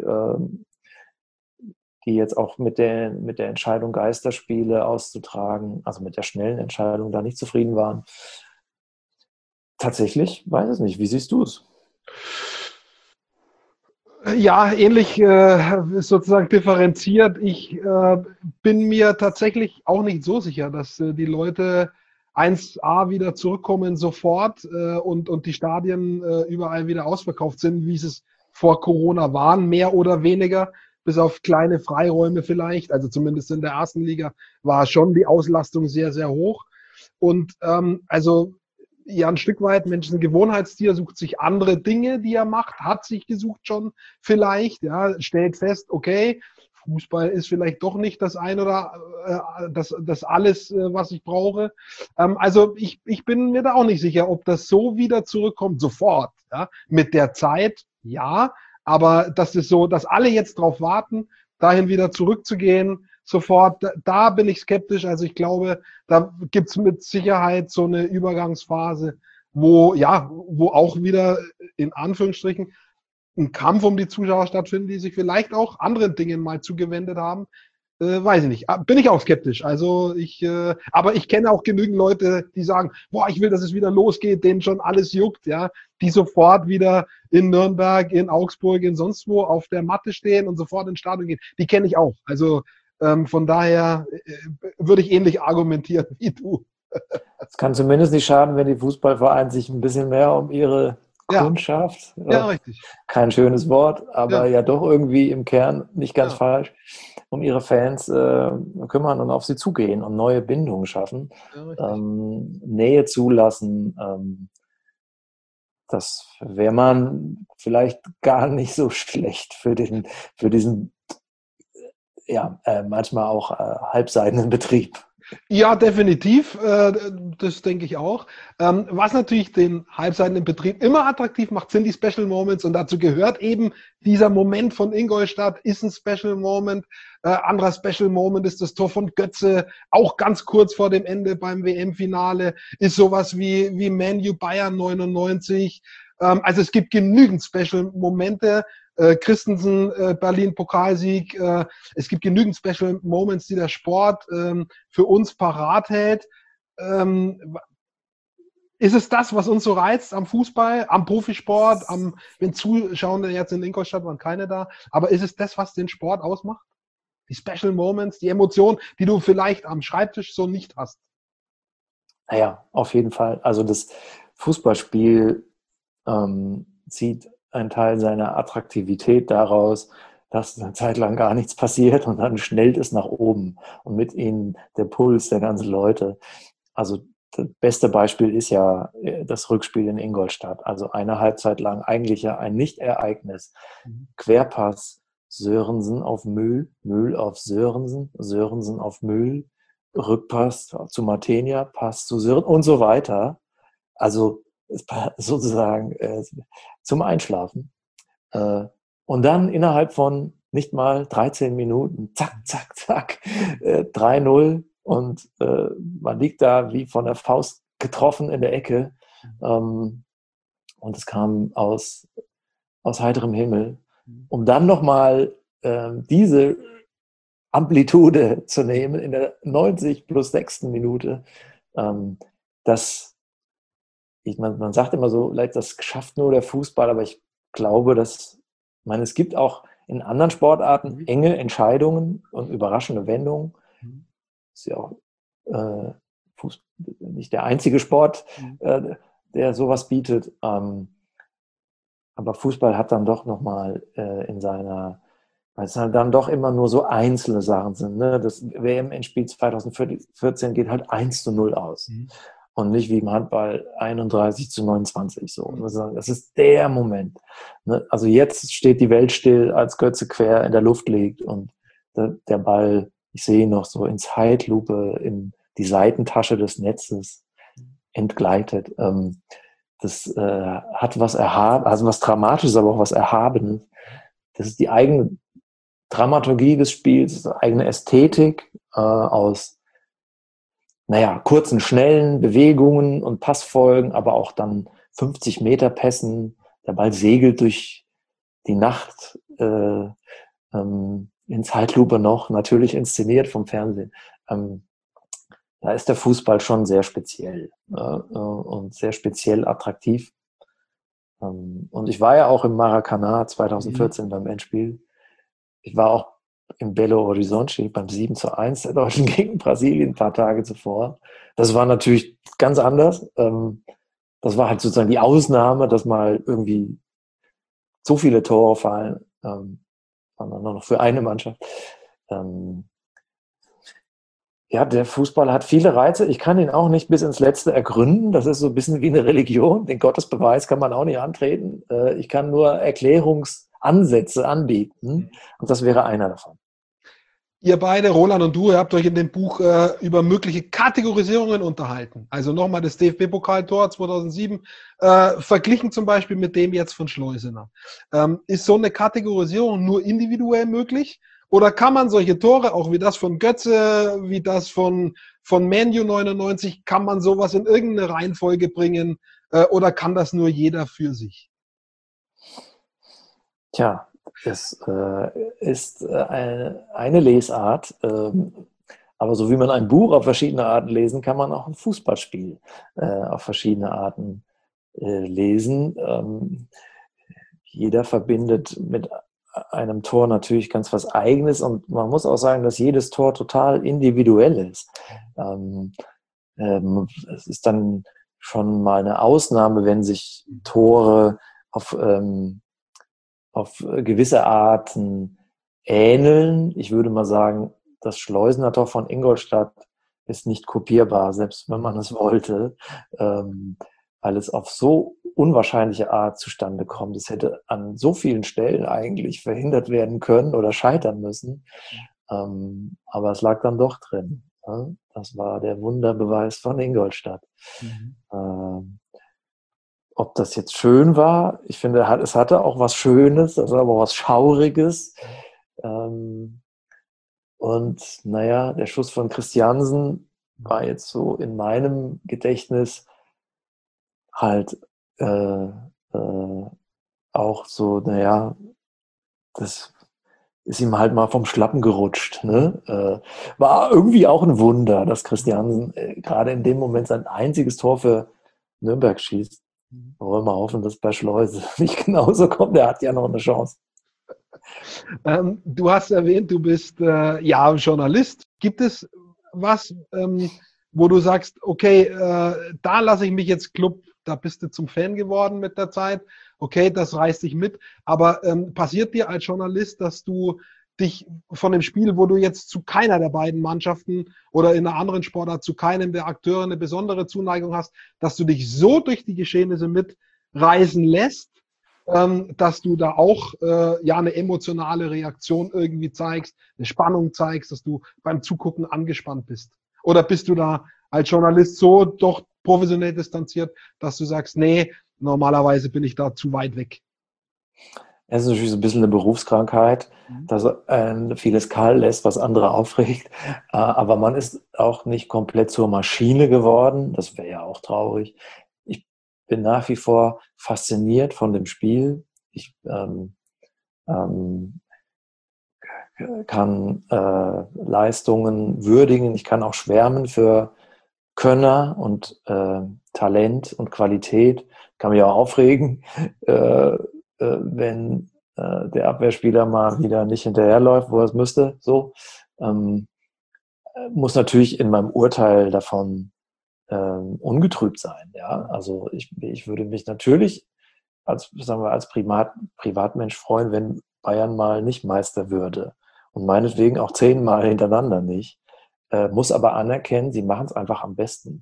jetzt auch mit der Entscheidung, Geisterspiele auszutragen, also mit der schnellen Entscheidung, da nicht zufrieden waren. Tatsächlich, weiß es nicht. Wie siehst du es? Ja, ähnlich sozusagen differenziert. Ich bin mir tatsächlich auch nicht so sicher, dass die Leute 1A wieder zurückkommen sofort und die Stadien überall wieder ausverkauft sind, wie es vor Corona waren, mehr oder weniger, bis auf kleine Freiräume vielleicht. Also zumindest in der ersten Liga war schon die Auslastung sehr, sehr hoch. Und also ja, ein Stück weit, Mensch ist ein Gewohnheitstier, sucht sich andere Dinge, die er macht, hat sich gesucht schon vielleicht, ja, stellt fest, okay, Fußball ist vielleicht doch nicht das ein oder das alles, was ich brauche. Also ich bin mir da auch nicht sicher, ob das so wieder zurückkommt, sofort. Ja? Mit der Zeit, ja, aber das ist so, dass alle jetzt drauf warten, dahin wieder zurückzugehen, sofort, da bin ich skeptisch. Also ich glaube, da gibt es mit Sicherheit so eine Übergangsphase, wo auch wieder in Anführungsstrichen ein Kampf um die Zuschauer stattfindet, die sich vielleicht auch anderen Dingen mal zugewendet haben. Weiß ich nicht. Bin ich auch skeptisch. Also aber ich kenne auch genügend Leute, die sagen, boah, ich will, dass es wieder losgeht, denen schon alles juckt, ja, die sofort wieder in Nürnberg, in Augsburg, in sonst wo auf der Matte stehen und sofort ins Stadion gehen. Die kenne ich auch. Also von daher würde ich ähnlich argumentieren wie du. Es kann zumindest nicht schaden, wenn die Fußballvereine sich ein bisschen mehr um ihre Kundschaft, ja, richtig. Kein schönes Wort, aber ja doch irgendwie im Kern nicht ganz falsch, um ihre Fans kümmern und auf sie zugehen und neue Bindungen schaffen, Nähe zulassen. Das wäre man vielleicht gar nicht so schlecht für diesen manchmal auch halbseidenen Betrieb. Ja, definitiv. Das denke ich auch. Was natürlich den halbseitigen Betrieb immer attraktiv macht, sind die Special Moments. Und dazu gehört eben dieser Moment von Ingolstadt, ist ein Special Moment. Anderer Special Moment ist das Tor von Götze, auch ganz kurz vor dem Ende beim WM-Finale. Ist sowas wie Man U Bayern 99. Also es gibt genügend Special Momente. Christensen, Berlin-Pokalsieg. Es gibt genügend Special Moments, die der Sport für uns parat hält. Ist es das, was uns so reizt am Fußball, am Profisport, wenn Zuschauer jetzt in Ingolstadt waren keine da, aber ist es das, was den Sport ausmacht? Die Special Moments, die Emotionen, die du vielleicht am Schreibtisch so nicht hast? Naja, auf jeden Fall. Also das Fußballspiel zieht ein Teil seiner Attraktivität daraus, dass eine Zeit lang gar nichts passiert und dann schnellt es nach oben und mit ihnen der Puls der ganzen Leute. Also das beste Beispiel ist ja das Rückspiel in Ingolstadt. Also eine Halbzeit lang eigentlich ja ein Nicht-Ereignis. Querpass, Sörensen auf Mühl, Mühl auf Sörensen, Sörensen auf Mühl, Rückpass zu Martenia, Pass zu Sörensen und so weiter. Also sozusagen zum Einschlafen. Und dann innerhalb von nicht mal 13 Minuten, zack, zack, zack, 3-0 und man liegt da wie von der Faust getroffen in der Ecke. Und es kam aus heiterem Himmel. Um dann nochmal diese Amplitude zu nehmen in der 90 plus 6. Minute, man sagt immer so, das schafft nur der Fußball, aber ich glaube, es gibt auch in anderen Sportarten enge Entscheidungen und überraschende Wendungen. Das ist ja auch nicht der einzige Sport, der sowas bietet. Aber Fußball hat dann doch nochmal in seiner weil es halt dann doch immer nur so einzelne Sachen sind. Ne? Das WM-Endspiel 2014 geht halt 1:0 aus. Und nicht wie im Handball 31:29. So. Das ist der Moment. Ne? Also jetzt steht die Welt still, als Götze quer in der Luft liegt und der Ball, ich sehe ihn noch so in Zeitlupe in die Seitentasche des Netzes entgleitet. Das hat was also was Dramatisches, aber auch was Erhabenes. Das ist die eigene Dramaturgie des Spiels, eigene Ästhetik aus kurzen, schnellen Bewegungen und Passfolgen, aber auch dann 50 Meter Pässen. Der Ball segelt durch die Nacht in Zeitlupe noch, natürlich inszeniert vom Fernsehen. Da ist der Fußball schon sehr speziell und sehr speziell attraktiv. Und ich war ja auch im Maracanã 2014 beim Endspiel. Ich war auch in Belo Horizonte beim 7:1 der Deutschen gegen Brasilien ein paar Tage zuvor. Das war natürlich ganz anders. Das war halt sozusagen die Ausnahme, dass mal irgendwie so viele Tore fallen. Waren dann nur noch für eine Mannschaft. Der Fußball hat viele Reize. Ich kann ihn auch nicht bis ins Letzte ergründen. Das ist so ein bisschen wie eine Religion. Den Gottesbeweis kann man auch nicht antreten. Ich kann nur Erklärungsansätze anbieten. Und das wäre einer davon. Ihr beide, Roland und du, ihr habt euch in dem Buch über mögliche Kategorisierungen unterhalten. Also nochmal das DFB-Pokaltor 2007, verglichen zum Beispiel mit dem jetzt von Schleusener. Ist so eine Kategorisierung nur individuell möglich? Oder kann man solche Tore, auch wie das von Götze, wie das von Man U 99, kann man sowas in irgendeine Reihenfolge bringen? Oder kann das nur jeder für sich? Tja, es ist eine Lesart. Aber so wie man ein Buch auf verschiedene Arten lesen, kann man auch ein Fußballspiel auf verschiedene Arten lesen. Jeder verbindet mit einem Tor natürlich ganz was Eigenes und man muss auch sagen, dass jedes Tor total individuell ist. Es ist dann schon mal eine Ausnahme, wenn sich Tore auf gewisse Arten ähneln. Ich würde mal sagen, das Schleusener Tor von Ingolstadt ist nicht kopierbar, selbst wenn man es wollte, weil es auf so unwahrscheinliche Art zustande kommt. Es hätte an so vielen Stellen eigentlich verhindert werden können oder scheitern müssen. Aber es lag dann doch drin. Das war der Wunderbeweis von Ingolstadt. Ob das jetzt schön war, ich finde, es hatte auch was Schönes, also aber auch was Schauriges. Und der Schuss von Christiansen war jetzt so in meinem Gedächtnis halt auch so, das ist ihm halt mal vom Schlappen gerutscht. Ne? War irgendwie auch ein Wunder, dass Christiansen gerade in dem Moment sein einziges Tor für Nürnberg schießt. Wollen wir hoffen, dass bei Schleuse nicht genauso kommt. Der hat ja noch eine Chance. Du hast erwähnt, du bist Journalist. Gibt es was, wo du sagst, okay, da lasse ich mich jetzt da bist du zum Fan geworden mit der Zeit. Okay, das reißt dich mit. Aber passiert dir als Journalist, dass du dich von dem Spiel, wo du jetzt zu keiner der beiden Mannschaften oder in einer anderen Sportart zu keinem der Akteure eine besondere Zuneigung hast, dass du dich so durch die Geschehnisse mitreißen lässt, dass du da auch eine emotionale Reaktion irgendwie zeigst, eine Spannung zeigst, dass du beim Zugucken angespannt bist? Oder bist du da als Journalist so doch professionell distanziert, dass du sagst, nee, normalerweise bin ich da zu weit weg? Es ist natürlich so ein bisschen eine Berufskrankheit, dass vieles kalt lässt, was andere aufregt. Aber man ist auch nicht komplett zur Maschine geworden. Das wäre ja auch traurig. Ich bin nach wie vor fasziniert von dem Spiel. Ich kann Leistungen würdigen. Ich kann auch schwärmen für Könner und Talent und Qualität. Ich kann mich auch aufregen, wenn der Abwehrspieler mal wieder nicht hinterherläuft, wo er es müsste. So muss natürlich in meinem Urteil davon ungetrübt sein. Ja? Also ich würde mich natürlich als Privatmensch freuen, wenn Bayern mal nicht Meister würde und meinetwegen auch 10-mal hintereinander nicht, muss aber anerkennen, sie machen es einfach am besten.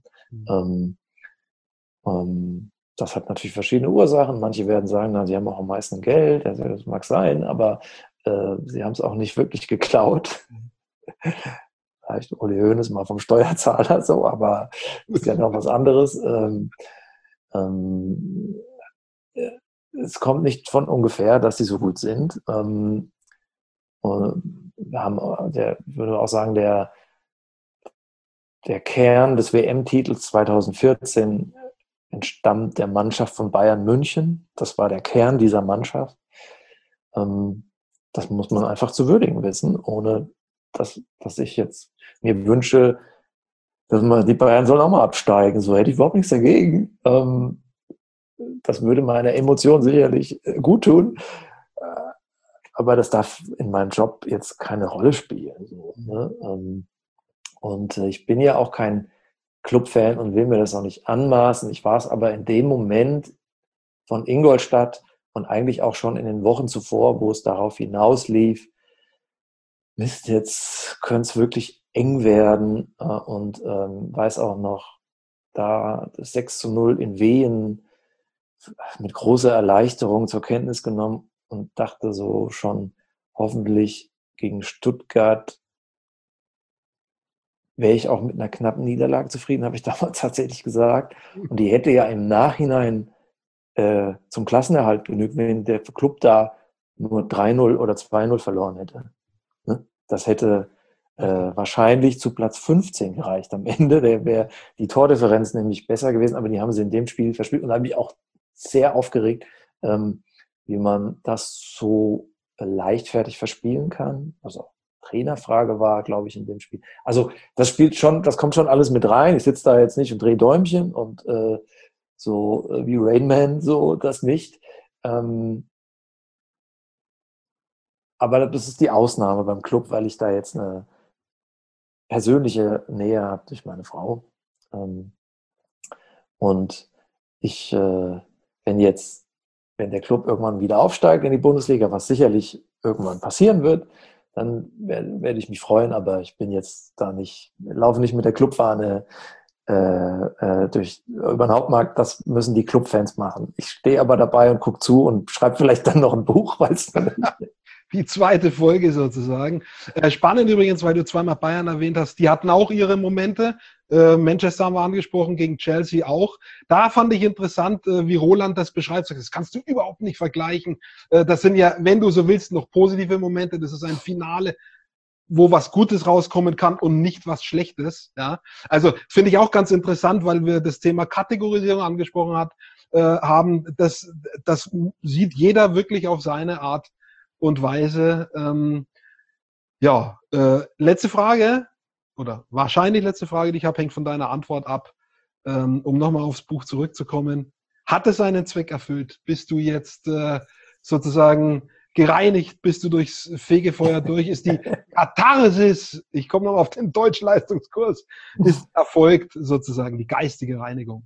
Das hat natürlich verschiedene Ursachen. Manche werden sagen, na, sie haben auch am meisten Geld, das mag sein, aber sie haben es auch nicht wirklich geklaut. Vielleicht Uli Hoeneß mal vom Steuerzahler so, aber ist ja noch was anderes. Es kommt nicht von ungefähr, dass sie so gut sind. Und wir haben, ich würde auch sagen, der Kern des WM-Titels 2014 entstammt der Mannschaft von Bayern München. Das war der Kern dieser Mannschaft. Das muss man einfach zu würdigen wissen, ohne dass ich jetzt mir wünsche, dass die Bayern sollen auch mal absteigen. So hätte ich überhaupt nichts dagegen. Das würde meine Emotionen sicherlich gut tun. Aber das darf in meinem Job jetzt keine Rolle spielen. So, ne? Und ich bin ja auch kein Clubfan und will mir das auch nicht anmaßen. Ich war es aber in dem Moment von Ingolstadt und eigentlich auch schon in den Wochen zuvor, wo es darauf hinauslief, Mist, jetzt könnte es wirklich eng werden und weiß auch noch, da das 6:0 in Wehen mit großer Erleichterung zur Kenntnis genommen und dachte so schon, hoffentlich gegen Stuttgart wäre ich auch mit einer knappen Niederlage zufrieden, habe ich damals tatsächlich gesagt. Und die hätte ja im Nachhinein zum Klassenerhalt genügt, wenn der Club da nur 3:0 oder 2:0 verloren hätte. Ne? Das hätte wahrscheinlich zu Platz 15 gereicht am Ende. Der wäre die Tordifferenz nämlich besser gewesen, aber die haben sie in dem Spiel verspielt. Und da habe ich auch sehr aufgeregt, wie man das so leichtfertig verspielen kann. Also Trainerfrage war, glaube ich, in dem Spiel. Also das kommt schon alles mit rein. Ich sitze da jetzt nicht und drehe Däumchen und so wie Rain Man, so das nicht. Aber das ist die Ausnahme beim Club, weil ich da jetzt eine persönliche Nähe habe durch meine Frau. Und wenn der Club irgendwann wieder aufsteigt in die Bundesliga, was sicherlich irgendwann passieren wird, dann werde ich mich freuen, aber ich bin jetzt da laufe nicht mit der Clubfahne über den Hauptmarkt. Das müssen die Clubfans machen. Ich stehe aber dabei und gucke zu und schreibe vielleicht dann noch ein Buch, weil es dann die zweite Folge sozusagen. Spannend übrigens, weil du zweimal Bayern erwähnt hast. Die hatten auch ihre Momente. Manchester haben wir angesprochen, gegen Chelsea auch. Da fand ich interessant, wie Roland das beschreibt. Das kannst du überhaupt nicht vergleichen. Das sind ja, wenn du so willst, noch positive Momente. Das ist ein Finale, wo was Gutes rauskommen kann und nicht was Schlechtes. Ja? Also finde ich auch ganz interessant, weil wir das Thema Kategorisierung angesprochen haben. Das sieht jeder wirklich auf seine Art und Weise. Letzte Frage, oder wahrscheinlich letzte Frage, die ich habe, hängt von deiner Antwort ab, um nochmal aufs Buch zurückzukommen. Hat es seinen Zweck erfüllt? Bist du jetzt sozusagen gereinigt? Bist du durchs Fegefeuer durch? Ist die Katharsis, ich komme nochmal auf den Deutschleistungskurs, ist erfolgt sozusagen die geistige Reinigung?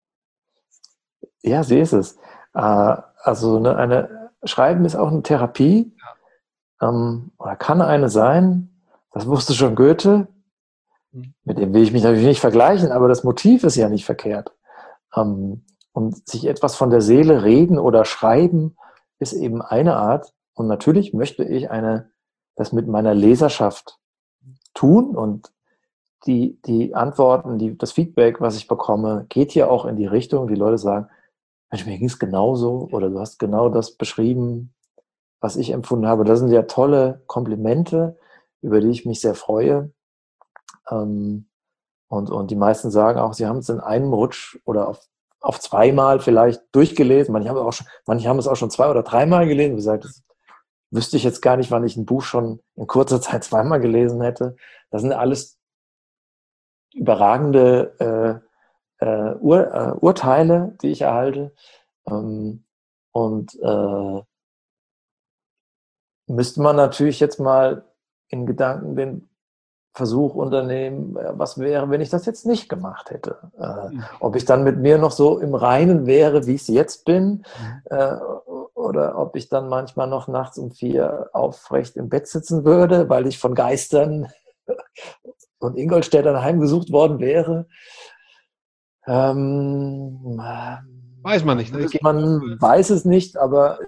Ja, sie ist es. Also Schreiben ist auch eine Therapie, oder kann eine sein. Das wusste schon Goethe. Mit dem will ich mich natürlich nicht vergleichen, aber das Motiv ist ja nicht verkehrt. Und sich etwas von der Seele reden oder schreiben ist eben eine Art. Und natürlich möchte ich das mit meiner Leserschaft tun. Und die Antworten, das Feedback, was ich bekomme, geht ja auch in die Richtung, die Leute sagen, Mensch, mir ging es genauso oder du hast genau das beschrieben, was ich empfunden habe. Das sind ja tolle Komplimente, über die ich mich sehr freue. Und die meisten sagen auch, sie haben es in einem Rutsch oder auf zweimal vielleicht durchgelesen. Manche haben es auch schon 2- oder 3-mal gelesen. Wie gesagt, das wüsste ich jetzt gar nicht, wann ich ein Buch schon in kurzer Zeit 2-mal gelesen hätte. Das sind alles überragende Urteile, die ich erhalte. Müsste man natürlich jetzt mal in Gedanken den Versuch unternehmen, was wäre, wenn ich das jetzt nicht gemacht hätte. Ob ich dann mit mir noch so im Reinen wäre, wie ich es jetzt bin, oder ob ich dann manchmal noch nachts um 4 aufrecht im Bett sitzen würde, weil ich von Geistern und Ingolstädtern heimgesucht worden wäre. Weiß man nicht. Man weiß es nicht, aber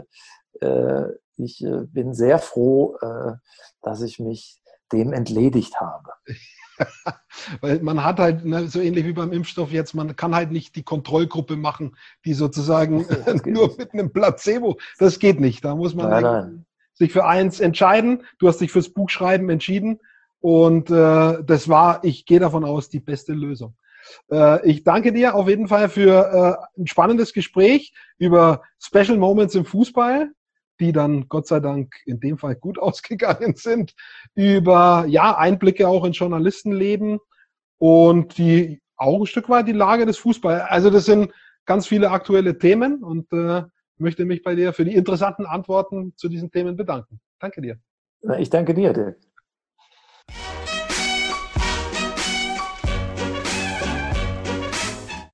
ich bin sehr froh, dass ich mich dem entledigt habe. Weil man hat halt, ne, so ähnlich wie beim Impfstoff jetzt, man kann halt nicht die Kontrollgruppe machen, die sozusagen nur mit einem Placebo, das geht nicht. Da muss man sich für eins entscheiden. Du hast dich fürs Buchschreiben entschieden und das war, ich gehe davon aus, die beste Lösung. Ich danke dir auf jeden Fall für ein spannendes Gespräch über Special Moments im Fußball, die dann Gott sei Dank in dem Fall gut ausgegangen sind, über Einblicke auch ins Journalistenleben und die auch ein Stück weit die Lage des Fußballs. Also das sind ganz viele aktuelle Themen und möchte mich bei dir für die interessanten Antworten zu diesen Themen bedanken. Danke dir. Ich danke dir, Dirk.